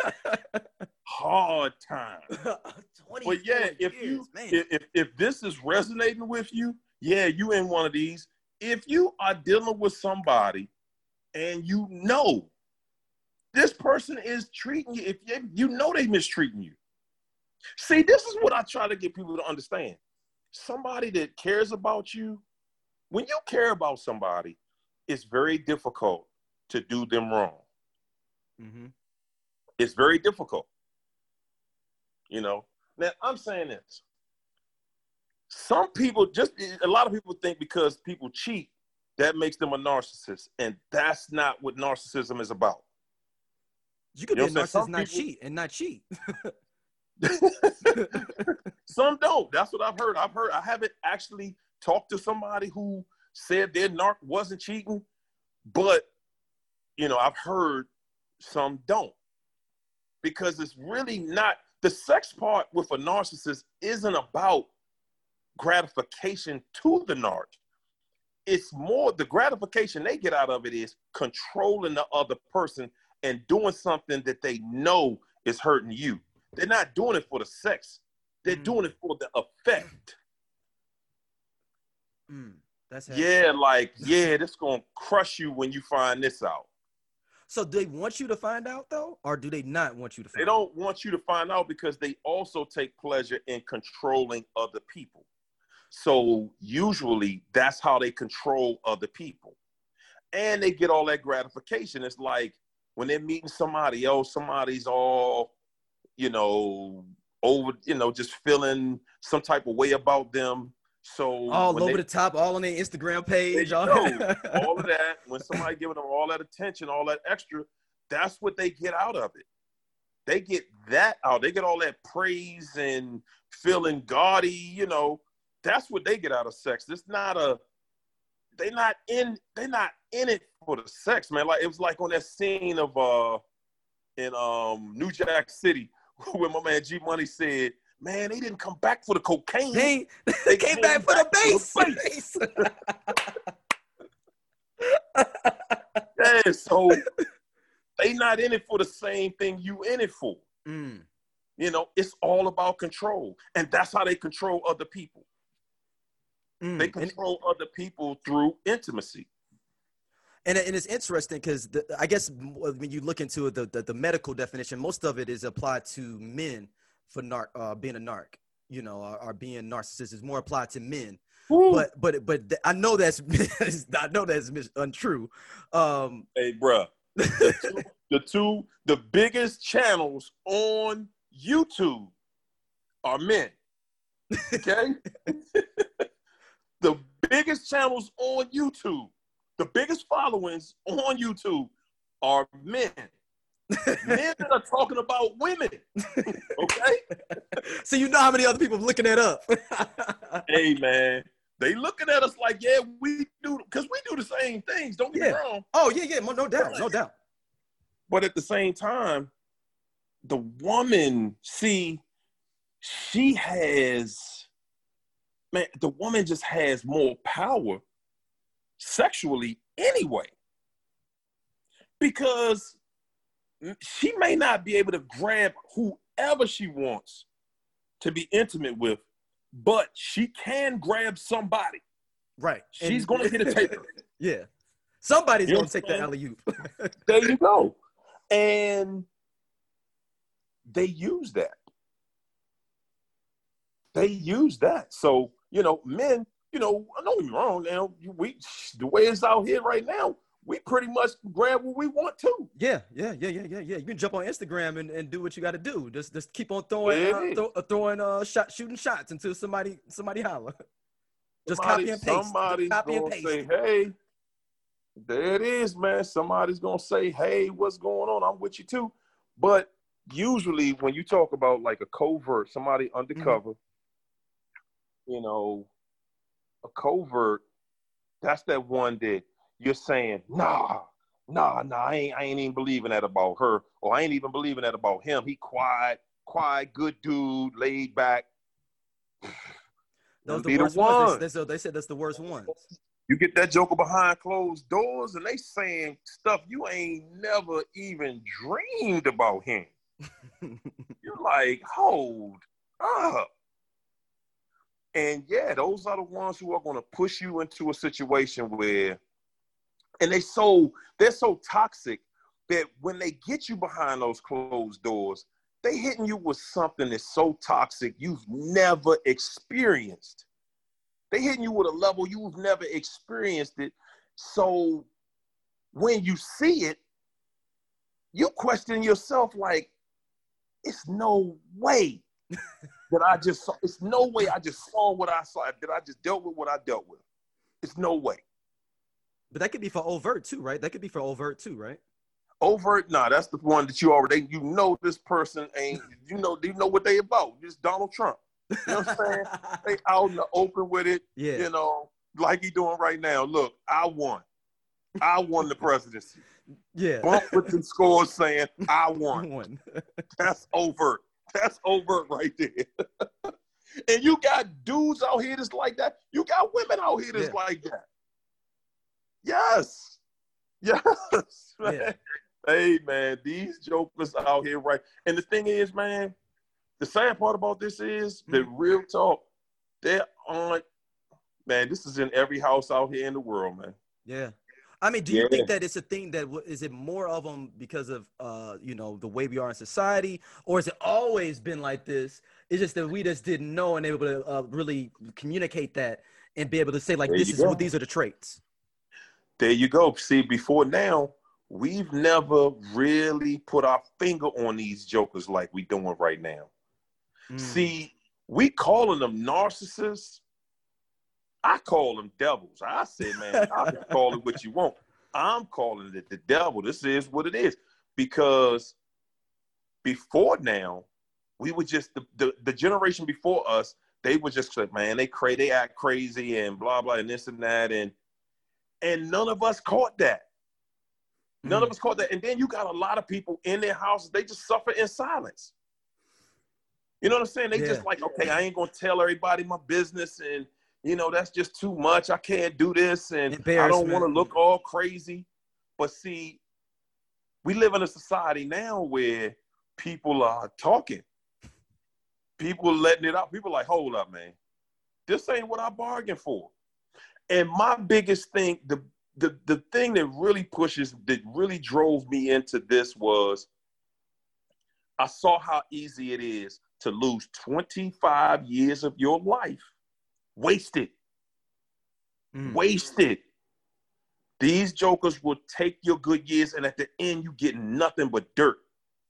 Speaker 2: Hard time. But yeah, if
Speaker 1: years,
Speaker 2: you
Speaker 1: man.
Speaker 2: if if this is resonating with you, yeah, you in one of these. If you are dealing with somebody and you know this person is treating you, if you, you know they mistreating you. See, this is what I try to get people to understand. Somebody that cares about you, when you care about somebody, it's very difficult to do them wrong. Mm-hmm. It's very difficult. You know, now I'm saying this. Some people just, a lot of people think because people cheat, that makes them a narcissist. And that's not what narcissism is about.
Speaker 1: You could you be a narcissist, not people, cheat, and not cheat.
Speaker 2: Some don't. That's what I've heard. I've heard, I haven't actually talked to somebody who said their narc wasn't cheating, but, you know, I've heard some don't. Because it's really not, the sex part with a narcissist isn't about gratification to the narc. It's more, the gratification they get out of it is controlling the other person and doing something that they know is hurting you. They're not doing it for the sex. They're mm. doing it for the effect. Mm, that's yeah, like, yeah, this gonna crush you when you find this out.
Speaker 1: So do they want you to find out though, or do they not want you to find out?
Speaker 2: They don't want you to find out because they also take pleasure in controlling other people. So usually that's how they control other people. And they get all that gratification. It's like, when they're meeting somebody else, somebody's all, you know, over, you know, just feeling some type of way about them. So
Speaker 1: all over
Speaker 2: they,
Speaker 1: the top, all on their Instagram page.
Speaker 2: all,
Speaker 1: All,
Speaker 2: all of that, when somebody giving them all that attention, all that extra, that's what they get out of it. They get that out. They get all that praise and feeling gaudy, you know. That's what they get out of sex. It's not a, they not in, they not in it for the sex, man. Like it was like on that scene of uh in um New Jack City when my man G Money said, man, they didn't come back for the cocaine.
Speaker 1: They,
Speaker 2: they,
Speaker 1: they came, came back, back for the bass.
Speaker 2: For the bass. Yeah, so they not in it for the same thing you in it for.
Speaker 1: Mm.
Speaker 2: You know, it's all about control. And that's how they control other people. Mm. They control and, other people through intimacy.
Speaker 1: And, and it's interesting because I guess when you look into the, the, the medical definition, most of it is applied to men for narc, uh, being a narc, you know, or, or being narcissist is more applied to men. Ooh. But but but th- I know that's I know that's untrue. Um,
Speaker 2: hey, bro. The two, the two, the biggest channels on YouTube are men. Okay? The biggest channels on YouTube, the biggest followings on YouTube are men. Men that are talking about women. Okay?
Speaker 1: So you know how many other people are looking that up.
Speaker 2: Hey, man. They looking at us like, yeah, we do, because we do the same things. Don't get
Speaker 1: yeah.
Speaker 2: me wrong.
Speaker 1: Oh, yeah, yeah, no doubt, no doubt.
Speaker 2: But at the same time, the woman, see, she has, man, the woman just has more power sexually anyway. Because she may not be able to grab whoever she wants to be intimate with, but she can grab somebody.
Speaker 1: Right.
Speaker 2: She's going to hit a taper.
Speaker 1: Yeah. Somebody's
Speaker 2: you know
Speaker 1: going to take the alley-oop.
Speaker 2: There you go. And they use that. They use that. So, you know, men, you know, don't get me wrong, now, we, the way it's out here right now, we pretty much grab what we want to.
Speaker 1: Yeah, yeah, yeah, yeah, yeah, yeah. You can jump on Instagram and, and do what you got to do. Just just keep on throwing uh, th- throwing uh shot shooting shots until somebody somebody holler. Just
Speaker 2: somebody,
Speaker 1: copy and paste.
Speaker 2: Somebody's
Speaker 1: copy
Speaker 2: gonna
Speaker 1: and paste.
Speaker 2: say, "Hey, there it is, man." Somebody's gonna say, "Hey, what's going on? I'm with you too." But usually, when you talk about like a covert, somebody undercover, mm-hmm. you know, a covert, that's that one that you're saying, nah, nah, nah, I ain't, I ain't even believing that about her, or I ain't even believing that about him. He quiet, quiet, good dude, laid back.
Speaker 1: Those the worst the ones. They, they, they said that's the worst ones.
Speaker 2: You get that joker behind closed doors, and they saying stuff you ain't never even dreamed about him. You're like, hold up. And yeah, those are the ones who are going to push you into a situation where, and they so they're so toxic that when they get you behind those closed doors, they hitting you with something that's so toxic you've never experienced. They hitting you with a level you've never experienced it. So when you see it, you question yourself like, it's no way that I just saw, it's no way I just saw what I saw, that I just dealt with what I dealt with. It's no way.
Speaker 1: But that could be for overt too, right? That could be for overt too, right?
Speaker 2: Overt, nah, that's the one that you already, you know this person ain't, you know, you know what they about. Just Donald Trump. You know what I'm saying? They out in the open with it,
Speaker 1: yeah.
Speaker 2: You know, like he doing right now. Look, I won. I won the presidency.
Speaker 1: Yeah.
Speaker 2: Bump with the scores saying, I won.
Speaker 1: I won.
Speaker 2: That's overt. That's overt right there. And you got dudes out here that's like that. You got women out here that's yeah. like that. Yes. Yes. Man.
Speaker 1: Yeah.
Speaker 2: Hey, man, these jokers out here, right? And the thing is, man, the sad part about this is that mm-hmm. real talk, there aren't, man, this is in every house out here in the world, man.
Speaker 1: Yeah. I mean, do you yeah. think that it's a thing that, is it more of them because of, uh, you know, the way we are in society, or has it always been like this? It's just that we just didn't know and able to uh, really communicate that and be able to say, like, there this is what, these are the traits.
Speaker 2: There you go. See, before now, we've never really put our finger on these jokers like we doing right now. Mm. See, we calling them narcissists. I call them devils. I say, man, I can call it what you want. I'm calling it the devil. This is what it is. Because before now, we were just, the, the, the generation before us, they were just like, man, they cra- they act crazy and blah, blah, and this and that. And, and none of us caught that. None mm. of us caught that. And then you got a lot of people in their houses, they just suffer in silence. You know what I'm saying? They yeah. just like, okay, I ain't going to tell everybody my business, and, you know, that's just too much. I can't do this, and I don't want to look all crazy. But see, we live in a society now where people are talking. People are letting it out. People are like, hold up, man. This ain't what I bargained for. And my biggest thing, the, the, the thing that really pushes, that really drove me into this was I saw how easy it is to lose twenty-five years of your life. Wasted. Mm. Wasted. These jokers will take your good years, and at the end, you get nothing but dirt.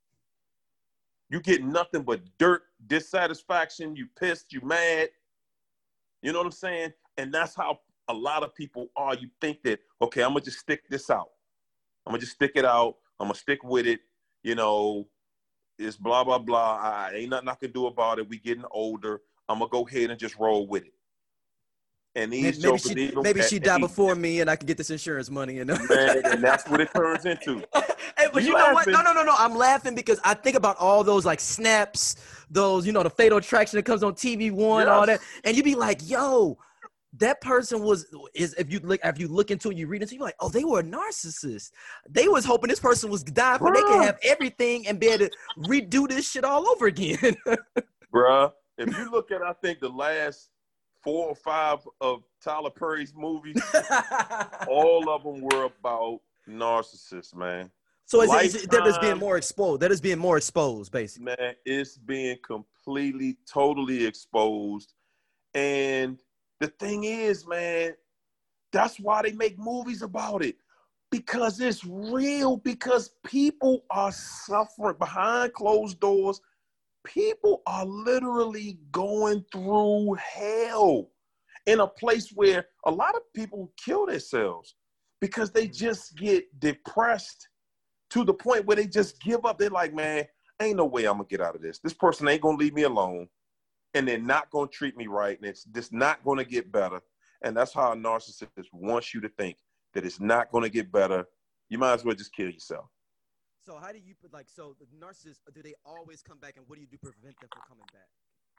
Speaker 2: You get nothing but dirt, dissatisfaction, you pissed, you mad. You know what I'm saying? And that's how a lot of people are. You think that, okay, I'm going to just stick this out. I'm going to just stick it out. I'm going to stick with it. You know, it's blah, blah, blah. I ain't nothing I can do about it. We getting older. I'm going to go ahead and just roll with it. And these
Speaker 1: maybe
Speaker 2: jokers,
Speaker 1: she, maybe she died before me and I can get this insurance money. You know?
Speaker 2: Man, and that's what it turns into.
Speaker 1: Hey, but you, you know what? No, no, no, no. I'm laughing because I think about all those like snaps, those, you know, the Fatal Attraction that comes on T V one, yes. all that. And you be like, yo, that person was, is if you look, if you look into it, you read it, you're like, oh, they were a narcissist. They was hoping this person was dying so they could have everything and be able to redo this shit all over again.
Speaker 2: Bruh, if you look at, I think the last four or five of Tyler Perry's movies, all of them were about narcissists, man.
Speaker 1: So is it, is it that is being more exposed? That is being more exposed, basically.
Speaker 2: Man, it's being completely, totally exposed. And the thing is, man, that's why they make movies about it. Because it's real. Because people are suffering behind closed doors. People are literally going through hell in a place where a lot of people kill themselves because they just get depressed to the point where they just give up. They're like, man, ain't no way I'm going to get out of this. This person ain't going to leave me alone, and they're not going to treat me right, and it's just not going to get better. And that's how a narcissist wants you to think, that it's not going to get better. You might as well just kill yourself.
Speaker 1: So how do you put, like, so the narcissists, do they always come back, and what do you do to prevent them from coming back?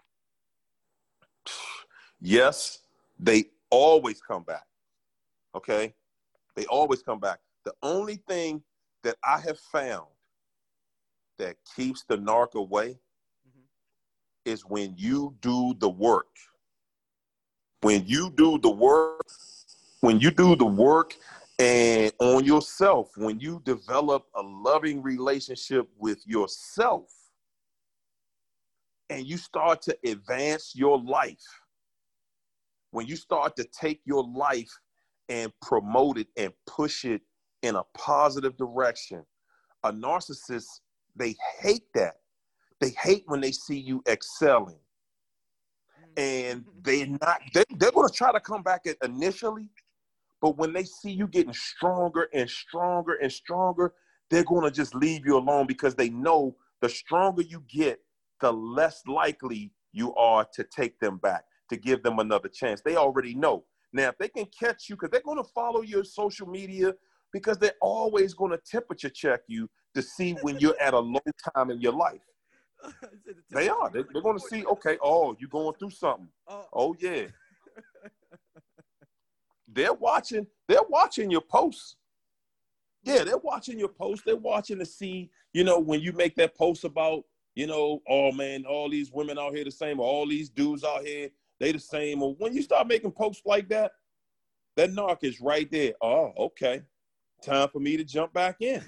Speaker 2: Yes, they always come back, okay? They always come back. The only thing that I have found that keeps the narc away mm-hmm. is when you do the work. When you do the work, when you do the work and on yourself, when you develop a loving relationship with yourself and you start to advance your life, when you start to take your life and promote it and push it in a positive direction, a narcissist, they hate that. They hate when they see you excelling. And they're not, they, they're going to try to come back initially, but when they see you getting stronger and stronger and stronger, they're going to just leave you alone because they know the stronger you get, the less likely you are to take them back, to give them another chance. They already know. Now, if they can catch you, because they're going to follow your social media, because they're always going to temperature check you to see when you're at a low time in your life. They are. They, they're going to see, okay, oh, you're going through something. Oh, yeah. They're watching. They're watching your posts. Yeah, they're watching your posts. They're watching to see, you know, when you make that post about, you know, oh, man, all these women out here the same, or all these dudes out here, they the same. Or when you start making posts like that, that narc is right there. Oh, okay. Time for me to jump back in.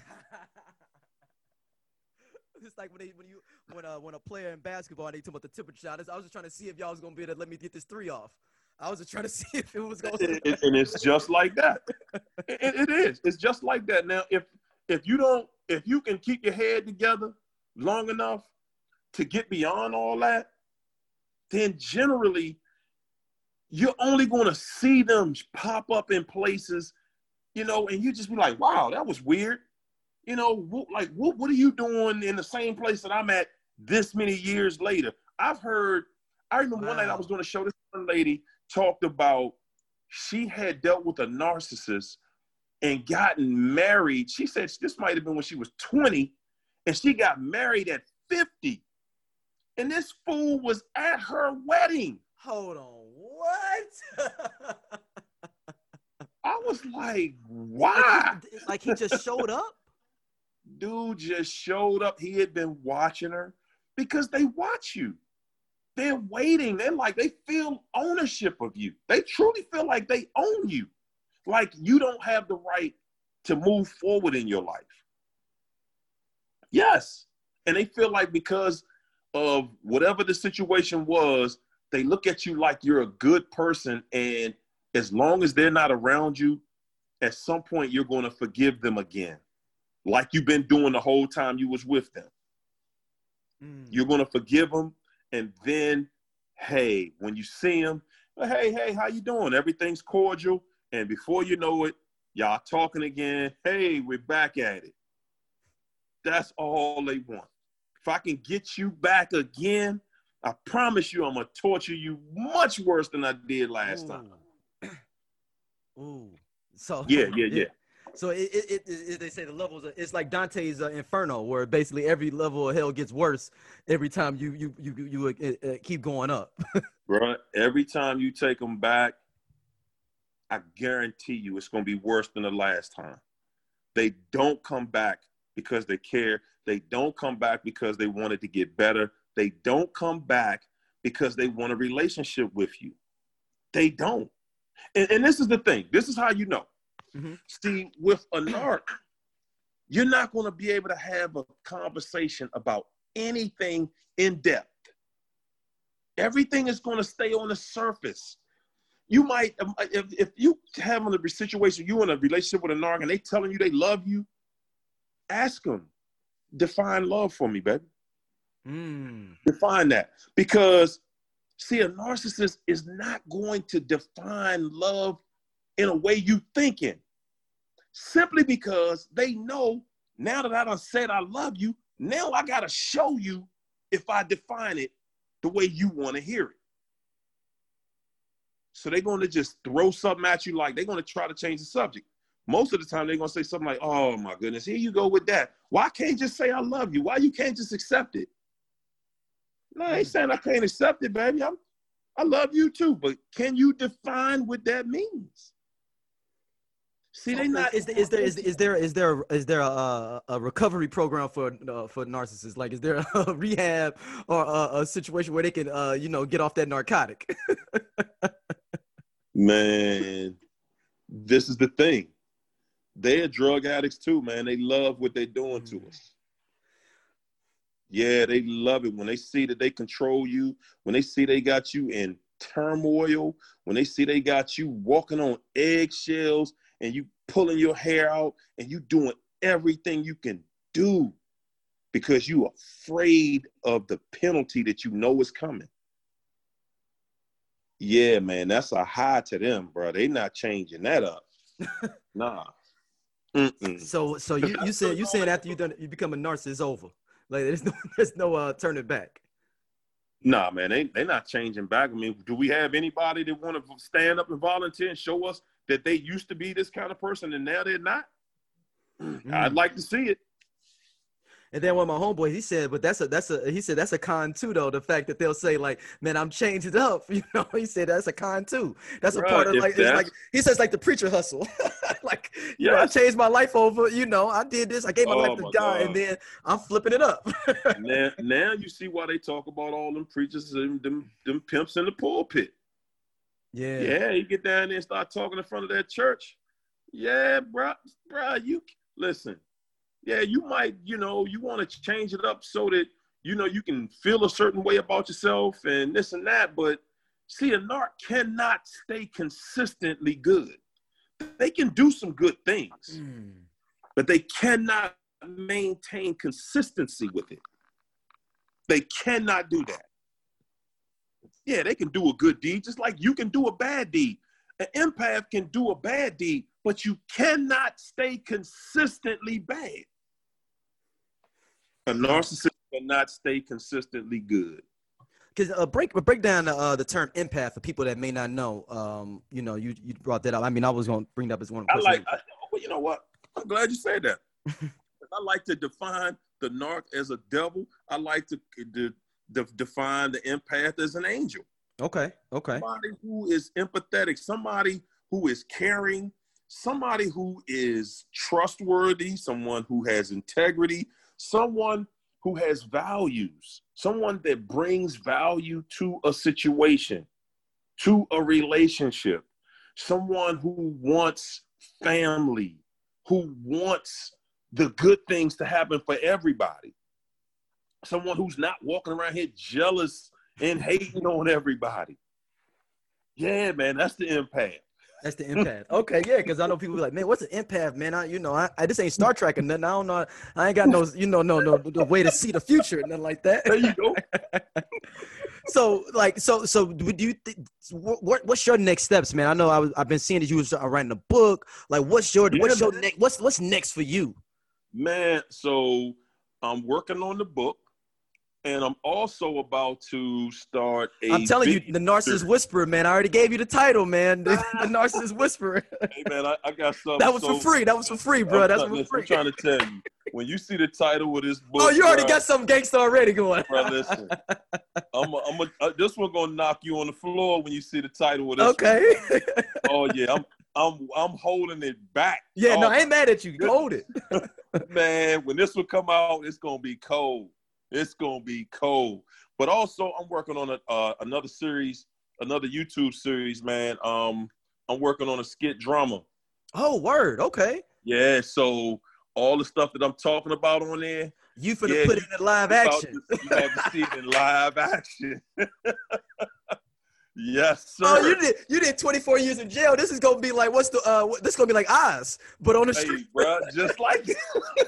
Speaker 1: It's like when they, when you when uh when a player in basketball, they talk about the temperature shot. I was just trying to see if y'all was gonna be able to let me get this three off. I was just trying to see if it was going to.
Speaker 2: And it's just like that. It, it is. It's just like that. Now, if if you don't, if you can keep your head together long enough to get beyond all that, then generally you're only going to see them pop up in places, you know, and you just be like, wow, that was weird. You know, what, like, what, what are you doing in the same place that I'm at this many years later? I've heard, I remember wow. one night I was doing a show, this one lady talked about she had dealt with a narcissist and gotten married. She said this might have been when she was twenty, and she got married at fifty. And this fool was at her wedding.
Speaker 1: Hold on, what?
Speaker 2: I was like, why?
Speaker 1: Like he, like he just showed up?
Speaker 2: Dude just showed up. He had been watching her because they watch you. They're waiting. They're like, they feel ownership of you. They truly feel like they own you. Like you don't have the right to move forward in your life. Yes. And they feel like because of whatever the situation was, they look at you like you're a good person. And as long as they're not around you, at some point you're going to forgive them again. Like you've been doing the whole time you was with them. Mm. You're going to forgive them. And then, hey, when you see them, hey, hey, how you doing? Everything's cordial. And before you know it, y'all talking again. Hey, we're back at it. That's all they want. If I can get you back again, I promise you I'm going to torture you much worse than I did last
Speaker 1: Ooh.
Speaker 2: time.
Speaker 1: Ooh. So
Speaker 2: yeah, yeah, yeah.
Speaker 1: So it, it, it, it they say the levels. Are, it's like Dante's uh, Inferno, where basically every level of hell gets worse every time you you you you uh, uh, keep going up.
Speaker 2: Right. Every time you take them back, I guarantee you it's going to be worse than the last time. They don't come back because they care. They don't come back because they wanted to get better. They don't come back because they want a relationship with you. They don't. And, and this is the thing. This is how you know. Mm-hmm. See, with a narc, you're not going to be able to have a conversation about anything in depth. Everything is going to stay on the surface. You might, if, if you have a situation, you in a relationship with a narc and they telling you they love you, ask them, define love for me, baby. Mm. Define that. Because, see, a narcissist is not going to define love in a way you thinking, simply because they know now that I done said I love you, now I got to show you if I define it the way you want to hear it. So they're going to just throw something at you like they're going to try to change the subject. Most of the time they're going to say something like, oh my goodness, here you go with that. Why can't you just say I love you? Why you can't just accept it? No, I ain't saying I can't accept it, baby. I'm, I love you too, but can you define what that means? See, they not.
Speaker 1: Is, is there is, is there is there is there a, a recovery program for uh, for narcissists? Like, is there a rehab or a, a situation where they can uh, you know, get off that narcotic?
Speaker 2: Man, this is the thing. They're drug addicts too, man. They love what they're doing to us. Yeah, they love it when they see that they control you, when they see they got you in turmoil, when they see they got you walking on eggshells and you pulling your hair out and you doing everything you can do because you afraid of the penalty that you know is coming. Yeah, man, that's a high to them, bro. They not changing that up. Nah. Mm-mm.
Speaker 1: So, so you you said you said after you done you become a narcissist, it's over. Like there's no there's no uh turning back.
Speaker 2: Nah, man, they they not changing back. I mean, do we have anybody that want to stand up and volunteer and show us that they used to be this kind of person and now they're not? Mm. I'd like to see it.
Speaker 1: And then one of my homeboys, he said, but that's a, that's a, he said, that's a con too, though. The fact that they'll say like, man, I'm changing up. You know, he said, that's a con too. That's Bruh, a part of like, it's like, he says like the preacher hustle. Like, you yes. know, I changed my life over, you know, I did this. I gave my oh life to my God, God and then I'm flipping it up.
Speaker 2: now, now you see why they talk about all them preachers and them, them pimps in the pulpit.
Speaker 1: Yeah.
Speaker 2: Yeah. You get down there and start talking in front of that church. Yeah, bro, bro, you listen. Yeah, you might, you know, you want to change it up so that, you know, you can feel a certain way about yourself and this and that. But see, a narc cannot stay consistently good. They can do some good things. Mm. but they cannot maintain consistency with it. They cannot do that. Yeah, they can do a good deed just like you can do a bad deed. An empath can do a bad deed, but you cannot stay consistently bad. A narcissist cannot stay consistently good.
Speaker 1: Because uh, break break down the, uh, the term empath for people that may not know. Um, you know, you you brought that up. I mean, I was going to bring that up as one.
Speaker 2: I like. I, well, you know what? I'm glad you said that. I like to define the narc as a devil. I like to, to, to define the empath as an angel.
Speaker 1: Okay. Okay.
Speaker 2: Somebody who is empathetic. Somebody who is caring. Somebody who is trustworthy. Someone who has integrity. Someone who has values, someone that brings value to a situation, to a relationship, someone who wants family, who wants the good things to happen for everybody, someone who's not walking around here jealous and hating on everybody. Yeah, man, that's the empath.
Speaker 1: That's the empath. Okay, yeah, because I know people be like, man, what's an empath, man? I, you know, I, I this ain't Star Trek or nothing. I don't know. I ain't got no, you know, no, no, no way to see the future or nothing like that.
Speaker 2: There you go.
Speaker 1: So, like, so, so, do you think? What, what's your next steps, man? I know I was, I've been seeing that you was writing a book. Like, what's your, yeah, what's man. your next? What's, what's next for you?
Speaker 2: Man, so I'm working on the book. And I'm also about to start a
Speaker 1: I'm telling you, the Narcissist Whisperer, man. I already gave you the title, man. The, the Narcissist Whisperer.
Speaker 2: Hey, man, I, I got something.
Speaker 1: That was
Speaker 2: so,
Speaker 1: for free. That was for free, bro.
Speaker 2: I'm
Speaker 1: That's
Speaker 2: trying,
Speaker 1: for free.
Speaker 2: I'm trying to tell you, when you see the title of this book.
Speaker 1: Oh, you already
Speaker 2: bro,
Speaker 1: got some gangster already going.
Speaker 2: Bro, listen. I'm a, I'm a, uh, this one going to knock you on the floor when you see the title of this
Speaker 1: Okay.
Speaker 2: one. Oh, yeah. I'm I'm I'm holding it back.
Speaker 1: Yeah,
Speaker 2: oh,
Speaker 1: no, I ain't mad at you. Hold it.
Speaker 2: Man, when this one come out, it's going to be cold. It's going to be cold. But also, I'm working on a, uh, another series, another YouTube series, man. Um, I'm working on a skit drama.
Speaker 1: Oh, word. Okay.
Speaker 2: Yeah, so all the stuff that I'm talking about on there.
Speaker 1: You finna
Speaker 2: yeah,
Speaker 1: put it in live action.
Speaker 2: To, you have to see it in live action. Yes, sir.
Speaker 1: Oh, you did you did twenty-four years in jail. This is gonna be like, what's the uh this is gonna be like Oz, but on the
Speaker 2: hey,
Speaker 1: street.
Speaker 2: Bro, just like it.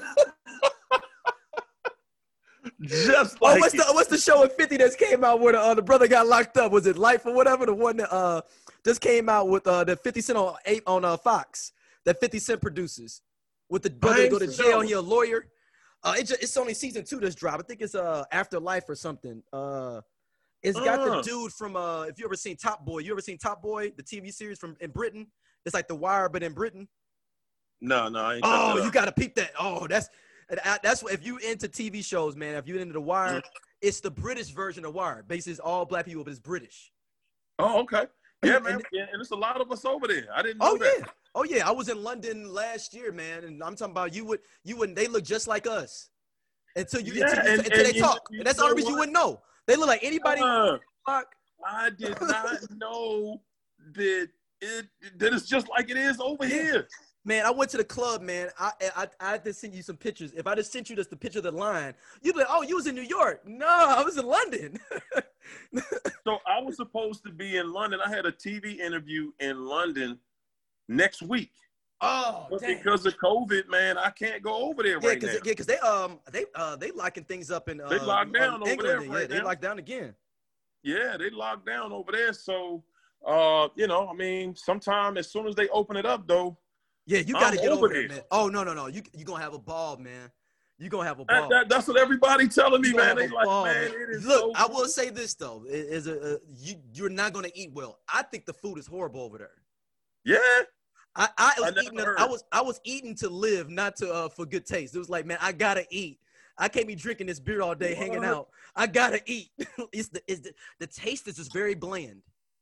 Speaker 2: Just
Speaker 1: oh,
Speaker 2: like
Speaker 1: what's
Speaker 2: it.
Speaker 1: the what's the show in fifty that came out where the, uh, the brother got locked up? Was it Life or whatever? The one that uh just came out with uh the fifty Cent on eight on uh Fox that fifty Cent produces with the brother go to jail. He a lawyer. Uh, it just, it's only season two that's dropped. I think it's uh Afterlife or something. Uh, it's got uh. the dude from uh if you ever seen Top Boy. You ever seen Top Boy, the T V series from in Britain? It's like The Wire, but in Britain.
Speaker 2: No, no. I ain't
Speaker 1: oh, you gotta peep that. Oh, that's. That's what if you into T V shows, man. If you into The Wire, it's the British version of Wire. Basically, it's all black people, but it's British.
Speaker 2: Oh, okay. Yeah, man. And, yeah, and there's a lot of us over there. I didn't know
Speaker 1: oh,
Speaker 2: that.
Speaker 1: Yeah. Oh yeah. I was in London last year, man, and I'm talking about you would you wouldn't. They look just like us until you
Speaker 2: yeah,
Speaker 1: until,
Speaker 2: and,
Speaker 1: until
Speaker 2: and
Speaker 1: they
Speaker 2: you,
Speaker 1: talk,
Speaker 2: you
Speaker 1: and that's the only reason
Speaker 2: what?
Speaker 1: you wouldn't know. They look like anybody.
Speaker 2: Uh, I did not know that it that it's just like it is over here.
Speaker 1: Man, I went to the club, man. I, I I had to send you some pictures. If I just sent you just the picture of the line, you'd be like, oh, you was in New York. No, I was in London.
Speaker 2: So I was supposed to be in London. I had a T V interview in London next week.
Speaker 1: Oh,
Speaker 2: but
Speaker 1: dang.
Speaker 2: Because of COVID, man, I can't go over there
Speaker 1: yeah,
Speaker 2: right now.
Speaker 1: Yeah, because they um they uh they locking things up in uh,
Speaker 2: they locked down over
Speaker 1: England.
Speaker 2: there. Right
Speaker 1: yeah,
Speaker 2: now.
Speaker 1: they locked down again.
Speaker 2: Yeah, they locked down over there. So, uh, you know, I mean, sometime as soon as they open it up, though.
Speaker 1: Yeah, you got to get over there,
Speaker 2: there,
Speaker 1: man. Oh, no, no, no. You you going to have a ball, man. You going to have a
Speaker 2: that,
Speaker 1: ball.
Speaker 2: that, that's what everybody telling me, man. They like,
Speaker 1: ball,
Speaker 2: man,
Speaker 1: man.
Speaker 2: it is
Speaker 1: Look,
Speaker 2: so
Speaker 1: I will say this, though. It is a, a, you, you're not going to eat well. I think the food is horrible over there.
Speaker 2: Yeah.
Speaker 1: I, I was
Speaker 2: I
Speaker 1: eating. I was I was eating to live, not to uh, for good taste. It was like, man, I got to eat. I can't be drinking this beer all day, what? hanging out. I got to eat. it's the, it's the, the taste is just very bland.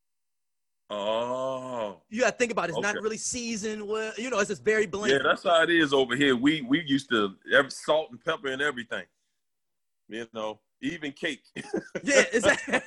Speaker 2: Oh,
Speaker 1: you gotta think about it. It's
Speaker 2: okay.
Speaker 1: not really seasoned well. You know, it's just very bland.
Speaker 2: Yeah, that's how it is over here. We we used to have salt and pepper and everything. You know, even cake.
Speaker 1: Yeah, it's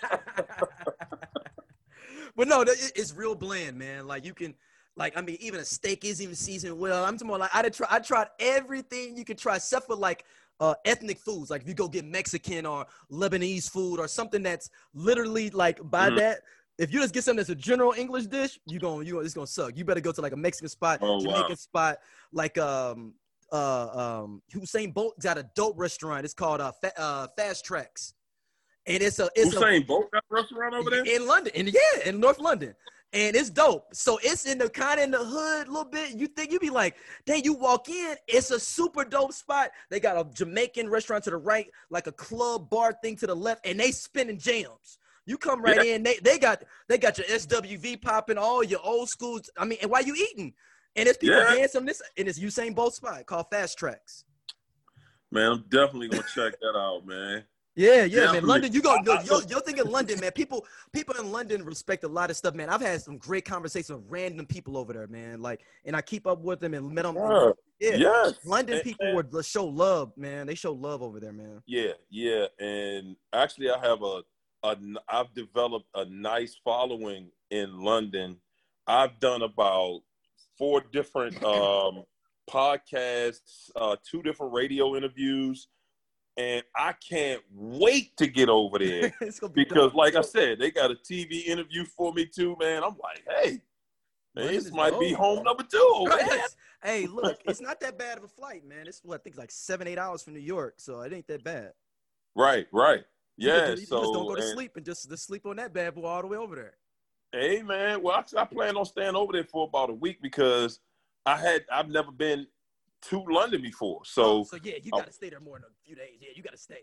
Speaker 1: but no, it's real bland, man. Like you can, like I mean, even a steak isn't even seasoned well. I'm talking about like I tried. I tried everything you could try, except for like uh, ethnic foods. Like if you go get Mexican or Lebanese food or something that's literally like by mm-hmm. that. If you just get something that's a general English dish, you going you it's gonna suck. You better go to like a Mexican spot,
Speaker 2: oh,
Speaker 1: Jamaican
Speaker 2: wow.
Speaker 1: spot, like um uh, um, Usain Bolt got a dope restaurant. It's called uh, Fa- uh Fast Tracks, and it's a it's
Speaker 2: Usain
Speaker 1: a
Speaker 2: Bolt got a restaurant over there
Speaker 1: in London, and yeah, in North London. And it's dope. So it's in the kind of in the hood a little bit. You think you be like, dang, you walk in, it's a super dope spot. They got a Jamaican restaurant to the right, like a club bar thing to the left, and they spinning jams. You come right
Speaker 2: yeah.
Speaker 1: in, they they got they got your S W V popping, all your old schools. I mean, and while you eating, and there's people
Speaker 2: Yeah.
Speaker 1: dancing this, and it's Usain Bolt spot called Fast Tracks.
Speaker 2: Man, I'm definitely gonna check that out, man.
Speaker 1: Yeah, yeah,
Speaker 2: Definitely.
Speaker 1: man. London, you go.
Speaker 2: I- I-
Speaker 1: You're, you're thinking London, man. People, people in London respect a lot of stuff, man. I've had some great conversations with random people over there, man. Like, and I keep up with them and met them.
Speaker 2: Yeah.
Speaker 1: Yeah,
Speaker 2: Yes.
Speaker 1: London
Speaker 2: And-
Speaker 1: people
Speaker 2: and-
Speaker 1: would show love, man. They show love over there, man.
Speaker 2: Yeah, yeah, and actually, I have a, a I've developed a nice following in London. I've done about four different um, podcasts, uh, two different radio interviews, and I can't wait to get over there
Speaker 1: It's gonna be
Speaker 2: because,
Speaker 1: dope.
Speaker 2: like I said, they got a T V interview for me too, man. I'm like, hey, man,
Speaker 1: London
Speaker 2: this
Speaker 1: is
Speaker 2: might be
Speaker 1: dope.
Speaker 2: home number two over
Speaker 1: Right,
Speaker 2: there.
Speaker 1: yes. Hey, look, it's not that bad of a flight, man. It's what I think like seven, eight hours from New York, so it ain't that bad.
Speaker 2: Right, right.
Speaker 1: You could
Speaker 2: Yeah,
Speaker 1: do- you
Speaker 2: so
Speaker 1: just don't go to
Speaker 2: and-
Speaker 1: sleep and just, just sleep on that bad boy all the way over there.
Speaker 2: Hey man, well I, I plan on staying over there for about a week because I had I've never been to London before. So,
Speaker 1: so yeah, you
Speaker 2: I-
Speaker 1: got to stay there more than a few days. Yeah, you got to stay.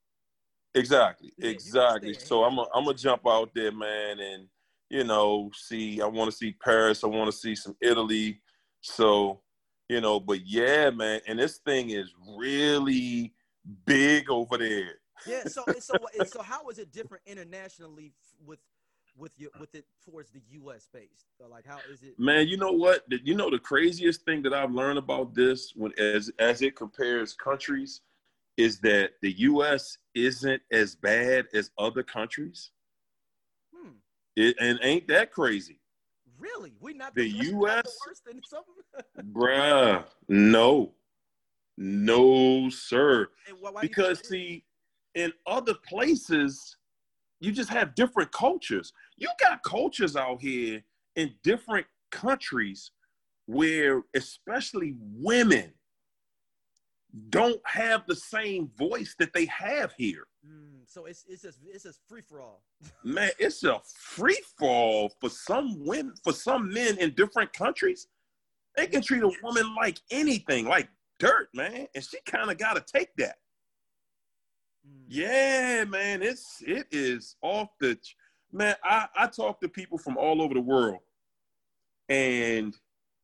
Speaker 2: exactly,
Speaker 1: Yeah, you
Speaker 2: exactly.
Speaker 1: stay
Speaker 2: So
Speaker 1: ahead.
Speaker 2: I'm a, I'm gonna jump out there, man, and you know, see. I want to see Paris. I want to see some Italy. So, you know, but yeah, man, and this thing is really big over there.
Speaker 1: Yeah. So so so how is it different internationally with with your with it towards the U S based? So like how is it?
Speaker 2: Man, you know what? The- You know the craziest thing that I've learned about this, when as as it compares countries, is that the U S isn't as bad as other countries.
Speaker 1: Hmm.
Speaker 2: It, and ain't that crazy,
Speaker 1: Really? We not
Speaker 2: The
Speaker 1: we're
Speaker 2: U
Speaker 1: not the
Speaker 2: S
Speaker 1: worst in something?
Speaker 2: bruh? No, no, sir.
Speaker 1: And why, why do you
Speaker 2: Because
Speaker 1: think that is?
Speaker 2: see, in other places, you just have different cultures. You got cultures out here in different countries where especially women don't have the same voice that they have here.
Speaker 1: Mm, so it's it's just it's just free for all.
Speaker 2: Man, it's a free fall for some women, for some men in different countries. They can treat a woman like anything, like dirt, man. And she kind of got to take that.
Speaker 1: Mm.
Speaker 2: Yeah, man, it's it is off the man. I, I talk to people from all over the world, and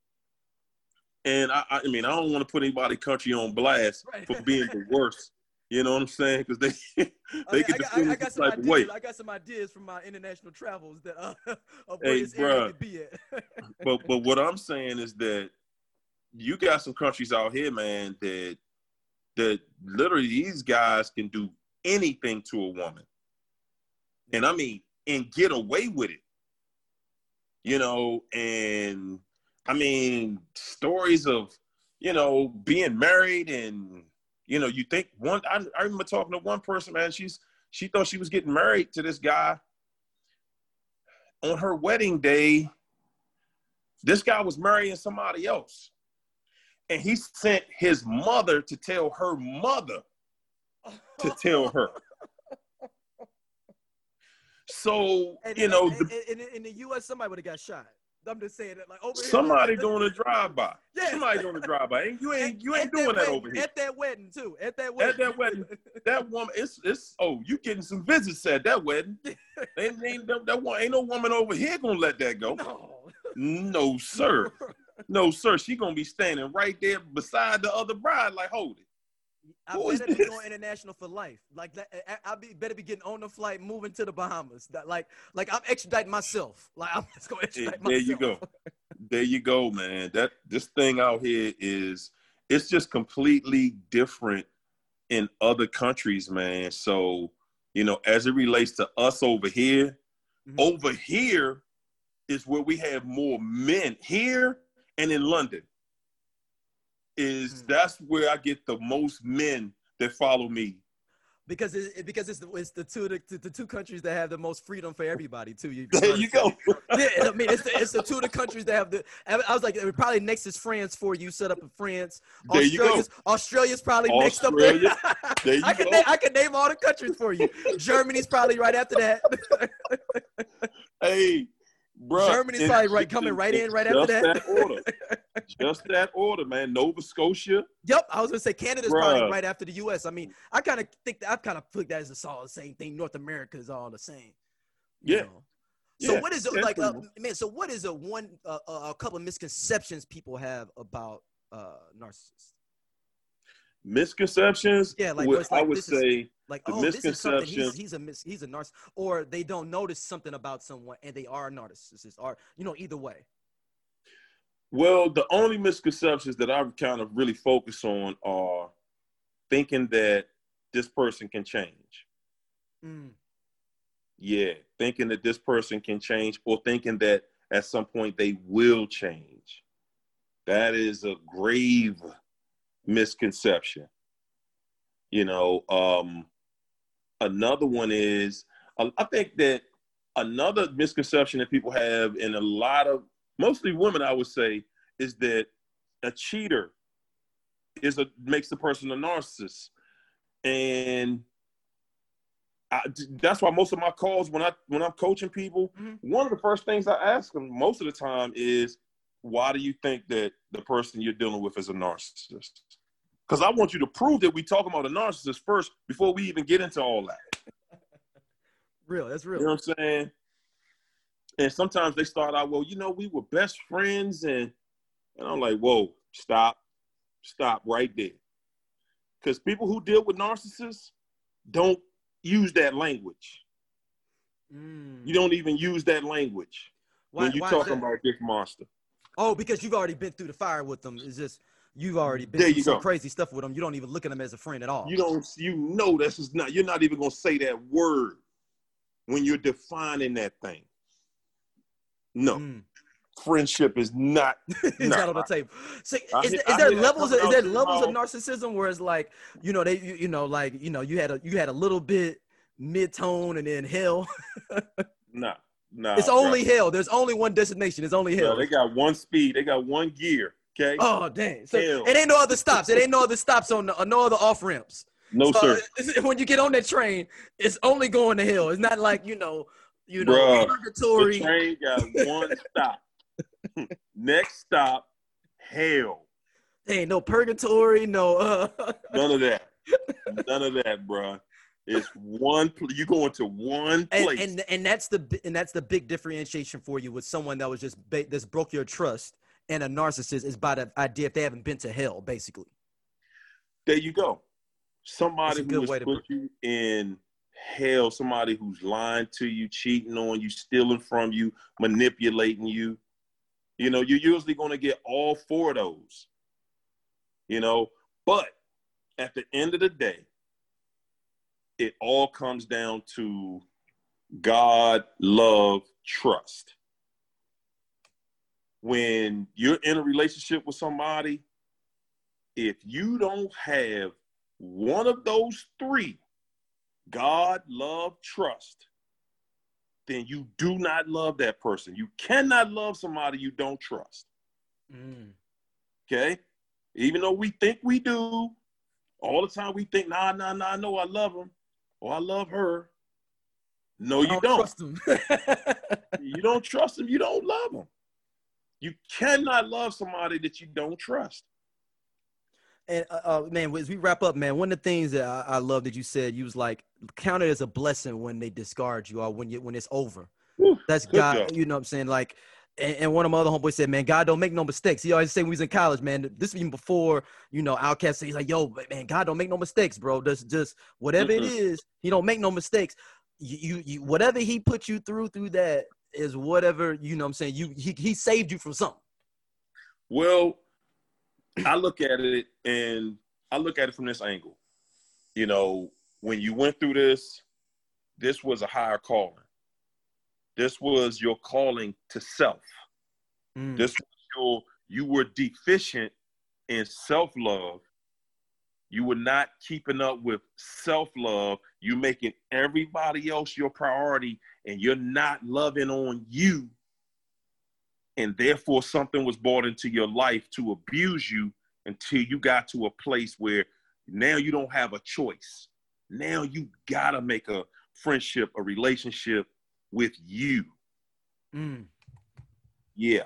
Speaker 2: and I, I mean I don't want to put anybody country on blast
Speaker 1: Right.
Speaker 2: for being the worst. You know what I'm saying? Because they they
Speaker 1: I, mean,
Speaker 2: can
Speaker 1: I, got,
Speaker 2: defend
Speaker 1: I, I
Speaker 2: it
Speaker 1: got
Speaker 2: this
Speaker 1: some
Speaker 2: type of way.
Speaker 1: ideas. I got some ideas from my international travels that uh, of where
Speaker 2: Hey,
Speaker 1: this area
Speaker 2: bruh.
Speaker 1: could be at.
Speaker 2: But but what I'm saying is that you got some countries out here, man, that that literally these guys can do anything to a woman. And I mean, and get away with it. You know, and I mean, stories of, you know, being married and, you know, you think one, I, I remember talking to one person, man, she's, she thought she was getting married to this guy. On her wedding day, this guy was marrying somebody else. And he sent his mother to tell her mother to tell her. So,
Speaker 1: And,
Speaker 2: you know,
Speaker 1: and,
Speaker 2: the,
Speaker 1: and, and in the U S, somebody would have got shot. I'm just saying that, like over here.
Speaker 2: somebody doing a drive-by.
Speaker 1: Yes.
Speaker 2: Somebody doing a drive-by. And you ain't you ain't
Speaker 1: At
Speaker 2: doing that,
Speaker 1: wedding,
Speaker 2: over here.
Speaker 1: At that wedding too. At that wedding.
Speaker 2: At that wedding, that woman, it's it's oh, you getting some visits at that wedding. ain't, ain't, that, that one, ain't no woman over here gonna let that go.
Speaker 1: No.
Speaker 2: No, sir. No, sir. She gonna be standing right there beside the other bride, like, hold it.
Speaker 1: I
Speaker 2: Who is
Speaker 1: better be
Speaker 2: this?
Speaker 1: going international for life. Like that- I, I be better be getting on the flight, moving to the Bahamas. That, like, like I'm extraditing myself. Like I'm just gonna
Speaker 2: Hey,
Speaker 1: extradite
Speaker 2: there
Speaker 1: myself.
Speaker 2: you go. There you go, man. That this thing out here is it's just completely different in other countries, man. So, you know, as it relates to us over here,
Speaker 1: Mhm.
Speaker 2: over here is where we have more men. Here and in London is
Speaker 1: Mhm.
Speaker 2: that's where I get the most men that follow me
Speaker 1: Because it, because it's the it's the two the, the two countries that have the most freedom for everybody too. You,
Speaker 2: There you go.
Speaker 1: Yeah, I mean it's the, it's the two of the countries that have the. I was like probably next is France for you. Set up in France.
Speaker 2: There you go.
Speaker 1: Australia's Australia's probably next up
Speaker 2: Australia.
Speaker 1: there.
Speaker 2: There you
Speaker 1: I can
Speaker 2: go.
Speaker 1: na- I can name all the countries for you. Germany's probably right after that.
Speaker 2: Hey, bro.
Speaker 1: Germany's probably right coming right in right after that.
Speaker 2: Just that order. Just that order, man. Nova Scotia.
Speaker 1: Yep, I was gonna say Canada's
Speaker 2: Bruh.
Speaker 1: probably right after the U S. I mean, I kind of think that I kind of feel that as all the same thing. North America is all the same. you
Speaker 2: Yeah.
Speaker 1: know. So
Speaker 2: Yeah,
Speaker 1: what is it
Speaker 2: that's
Speaker 1: like, uh,
Speaker 2: cool.
Speaker 1: man? So what is a one uh, a couple of misconceptions people have about uh, narcissists?
Speaker 2: Misconceptions.
Speaker 1: Yeah, like,
Speaker 2: would-
Speaker 1: it's like
Speaker 2: I would
Speaker 1: this is-
Speaker 2: say
Speaker 1: Like,
Speaker 2: the
Speaker 1: oh, this is something. He's
Speaker 2: misconception-
Speaker 1: he's a mis- he's a narcissist, or they don't notice something about someone and they are narcissists, or you know, either way.
Speaker 2: Well, the only misconceptions that I kind of really focus on are thinking that this person can change.
Speaker 1: Mm.
Speaker 2: Yeah, thinking that this person can change, or thinking that at some point they will change. That is a grave misconception. You know, um, another one is, uh, I think that another misconception that people have, in a lot of, mostly women, I would say, is that a cheater is a makes the person a narcissist. And I, that's why most of my calls, when I when I'm coaching people,
Speaker 1: Mhm.
Speaker 2: one of the first things I ask them most of the time is, why do you think that the person you're dealing with is a narcissist? Because I want you to prove that we talk about a narcissist first before we even get into all that.
Speaker 1: Real, that's real.
Speaker 2: You know what I'm saying? And sometimes they start out, well, you know, we were best friends, and and I'm like, whoa, stop, stop right there. Because people who deal with narcissists don't use that language.
Speaker 1: Mm.
Speaker 2: You don't even use that language
Speaker 1: Why-
Speaker 2: when you're
Speaker 1: why is
Speaker 2: talking
Speaker 1: that?
Speaker 2: about this monster.
Speaker 1: Oh, because you've already been through the fire with them. It's just you've already been
Speaker 2: There
Speaker 1: through
Speaker 2: you
Speaker 1: some
Speaker 2: go.
Speaker 1: crazy stuff with them. You don't even look at them as a friend at all.
Speaker 2: You don't, you know, this is not, you're not even going to say that word when you're defining that thing. No,
Speaker 1: Mm.
Speaker 2: friendship is not.
Speaker 1: It's
Speaker 2: nah.
Speaker 1: not on the table. So
Speaker 2: I
Speaker 1: is,
Speaker 2: hear-
Speaker 1: is
Speaker 2: I
Speaker 1: there
Speaker 2: hear that
Speaker 1: levels? Of,
Speaker 2: coming
Speaker 1: is
Speaker 2: out
Speaker 1: there
Speaker 2: your
Speaker 1: levels of
Speaker 2: mouth.
Speaker 1: narcissism where it's like, you know, they, you, you know, like, you know, you had a, you had a little bit mid-tone and then hell.
Speaker 2: Nah, nah.
Speaker 1: It's only hell. There's only one destination. It's only
Speaker 2: bro.
Speaker 1: hell.
Speaker 2: They got one speed. They got one gear. Okay.
Speaker 1: Oh, dang. So
Speaker 2: Hell.
Speaker 1: it ain't no other stops. It ain't no other stops on the, no other off ramps.
Speaker 2: No,
Speaker 1: So,
Speaker 2: sir.
Speaker 1: it's- when you get on that train, it's only going to hell. It's not like, you know, you know,
Speaker 2: Bruh,
Speaker 1: purgatory.
Speaker 2: The train got one stop. Next stop, hell.
Speaker 1: Ain't no purgatory, no. Uh,
Speaker 2: None of that. None of that, bro. It's one. Pl- you going to one
Speaker 1: and,
Speaker 2: place.
Speaker 1: and and that's the bi- and that's the big differentiation for you with someone that was just ba- that's broke your trust, and a narcissist is by the idea if they haven't been to hell, basically.
Speaker 2: There you go. Somebody
Speaker 1: That's a good
Speaker 2: who
Speaker 1: way
Speaker 2: has
Speaker 1: to
Speaker 2: put you in hell. Somebody who's lying to you, cheating on you, stealing from you, manipulating you. You know, you're usually going to get all four of those. You know, but at the end of the day, it all comes down to God, love, trust. When you're in a relationship with somebody, if you don't have one of those three, God, love, trust, then you do not love that person. You cannot love somebody you don't trust.
Speaker 1: Mm.
Speaker 2: Okay? Even though we think we do, all the time we think, nah, nah, nah, I know I love him or I love her. No, you
Speaker 1: I
Speaker 2: don't.
Speaker 1: trust them.
Speaker 2: You don't trust them. You don't love them. You cannot love somebody that you don't trust.
Speaker 1: And uh, uh, man, as we wrap up, man, one of the things that I, I love that you said, you was like, count it as a blessing when they discard you or when you when it's over.
Speaker 2: Whew,
Speaker 1: That's
Speaker 2: good
Speaker 1: God.
Speaker 2: job.
Speaker 1: You know what I'm saying? Like, and, and one of my other homeboys said, man, God don't make no mistakes. He always say when we was in college, man, this even before, you know, Outkast said, he's like, yo, man, God don't make no mistakes, bro. Just, just whatever
Speaker 2: Mm-mm.
Speaker 1: it is, he don't make no mistakes. You, you, you, whatever he put you through, through that is whatever, you know what I'm saying? You, he, he saved you from something.
Speaker 2: Well, I look at it and I look at it from this angle. You know, when you went through this, this was a higher calling. This was your calling to self.
Speaker 1: Mm.
Speaker 2: This was your, you were deficient in self-love, You were not keeping up with self-love. You're making everybody else your priority, and you're not loving on you. And therefore, something was brought into your life to abuse you until you got to a place where now you don't have a choice. Now you gotta make a friendship, a relationship with you.
Speaker 1: Mm.
Speaker 2: Yeah.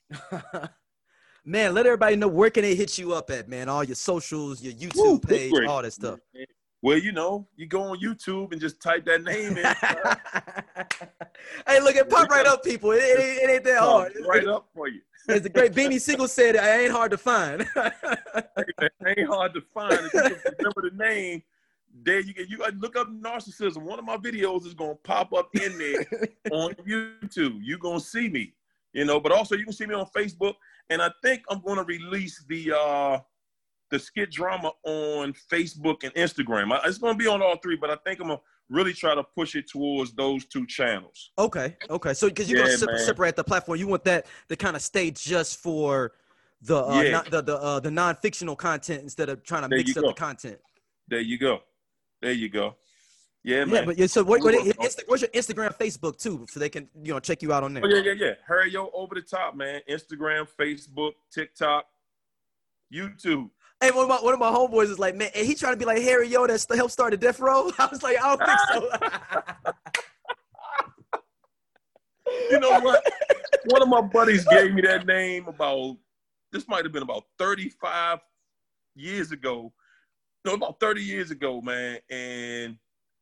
Speaker 1: Man, let everybody know where can they hit you up at, man. All your socials, your YouTube
Speaker 2: Woo,
Speaker 1: page,
Speaker 2: great.
Speaker 1: all that stuff.
Speaker 2: Well, you know, you go on YouTube and just type that name in.
Speaker 1: Hey, look, it pop right up, people. It, it, ain't, it ain't that hard.
Speaker 2: Right up for you.
Speaker 1: As the great Beanie Siegel said, it ain't hard to find.
Speaker 2: It ain't hard to find. If you can remember the name, there you get. You got to look up narcissism. One of my videos is gonna pop up in there on YouTube. You're gonna see me, you know. But also, you can see me on Facebook. And I think I'm gonna release the uh, the skit drama on Facebook and Instagram. I, it's gonna be on all three, but I think I'm gonna really try to push it towards those two channels.
Speaker 1: Okay, okay. So because you're
Speaker 2: Yeah,
Speaker 1: gonna se-
Speaker 2: man.
Speaker 1: separate the platform, you want that to kind of stay just for the uh,
Speaker 2: Yeah.
Speaker 1: non, the the uh, the non-fictional content instead of trying to
Speaker 2: There
Speaker 1: mix
Speaker 2: you
Speaker 1: up
Speaker 2: go.
Speaker 1: the content.
Speaker 2: There you go. There you go. Yeah,
Speaker 1: Yeah,
Speaker 2: man.
Speaker 1: but yeah, so what, what,
Speaker 2: We're working on
Speaker 1: Insta, what's your Instagram, Facebook too, so they can you know check you out on there.
Speaker 2: Oh, yeah, yeah, yeah. Harry Yo over the top, man. Instagram, Facebook, TikTok, YouTube.
Speaker 1: Hey, one of my one of my homeboys is like, man, hey, he trying to be like Harry Yo that st- helped start the Death Row. I was like, I don't think so.
Speaker 2: You know what? One of my buddies gave me that name about, this might have been about thirty-five years ago. No, about thirty years ago, man. And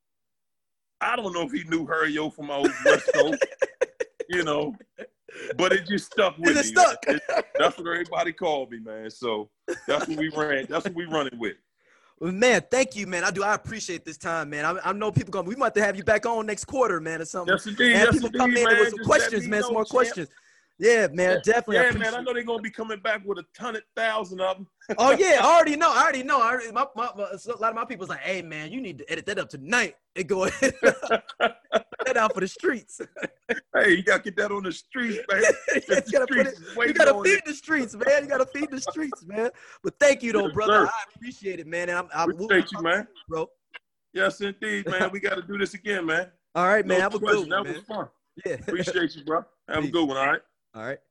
Speaker 2: I don't know if he knew Harry Yo from out West Coast, you know, but it just stuck with
Speaker 1: It
Speaker 2: me.
Speaker 1: stuck.
Speaker 2: It- that's what everybody called me, man. So that's what we ran. That's what we running with.
Speaker 1: Well, man, thank you, man. I do. I appreciate this time, man. I, I know people going. We might have to have you back on next quarter, man, or something.
Speaker 2: Yes, indeed.
Speaker 1: Have
Speaker 2: Yes,
Speaker 1: people
Speaker 2: indeed,
Speaker 1: come in
Speaker 2: man.
Speaker 1: with some
Speaker 2: Just let
Speaker 1: questions,
Speaker 2: me
Speaker 1: man. Some
Speaker 2: know,
Speaker 1: more
Speaker 2: champ.
Speaker 1: questions. Yeah, man. Definitely. I
Speaker 2: Yeah,
Speaker 1: appreciate
Speaker 2: man. I know they're gonna be coming back with a hundred thousand of them.
Speaker 1: Oh yeah, I already know. I already know. I already, my, my, my, so a lot of my people's like, "Hey, man, you need to edit that up tonight and go ahead, put that out for the streets."
Speaker 2: Hey, you gotta get that on the streets, man.
Speaker 1: you
Speaker 2: The
Speaker 1: gotta, put it,
Speaker 2: streets is
Speaker 1: you
Speaker 2: waiting
Speaker 1: gotta
Speaker 2: on
Speaker 1: feed
Speaker 2: it.
Speaker 1: the streets, man. You gotta feed the streets, man. But thank you, though,
Speaker 2: Yes,
Speaker 1: brother.
Speaker 2: sir.
Speaker 1: I appreciate it, man. And I'm, I
Speaker 2: Appreciate you, man.
Speaker 1: bro.
Speaker 2: Yes, indeed, man. We got to do this again, man.
Speaker 1: All right, man.
Speaker 2: No
Speaker 1: Have a
Speaker 2: question.
Speaker 1: good one,
Speaker 2: That
Speaker 1: man.
Speaker 2: was fun.
Speaker 1: Yeah.
Speaker 2: Appreciate you, bro. Have
Speaker 1: Peace.
Speaker 2: a good one, all right?
Speaker 1: All right.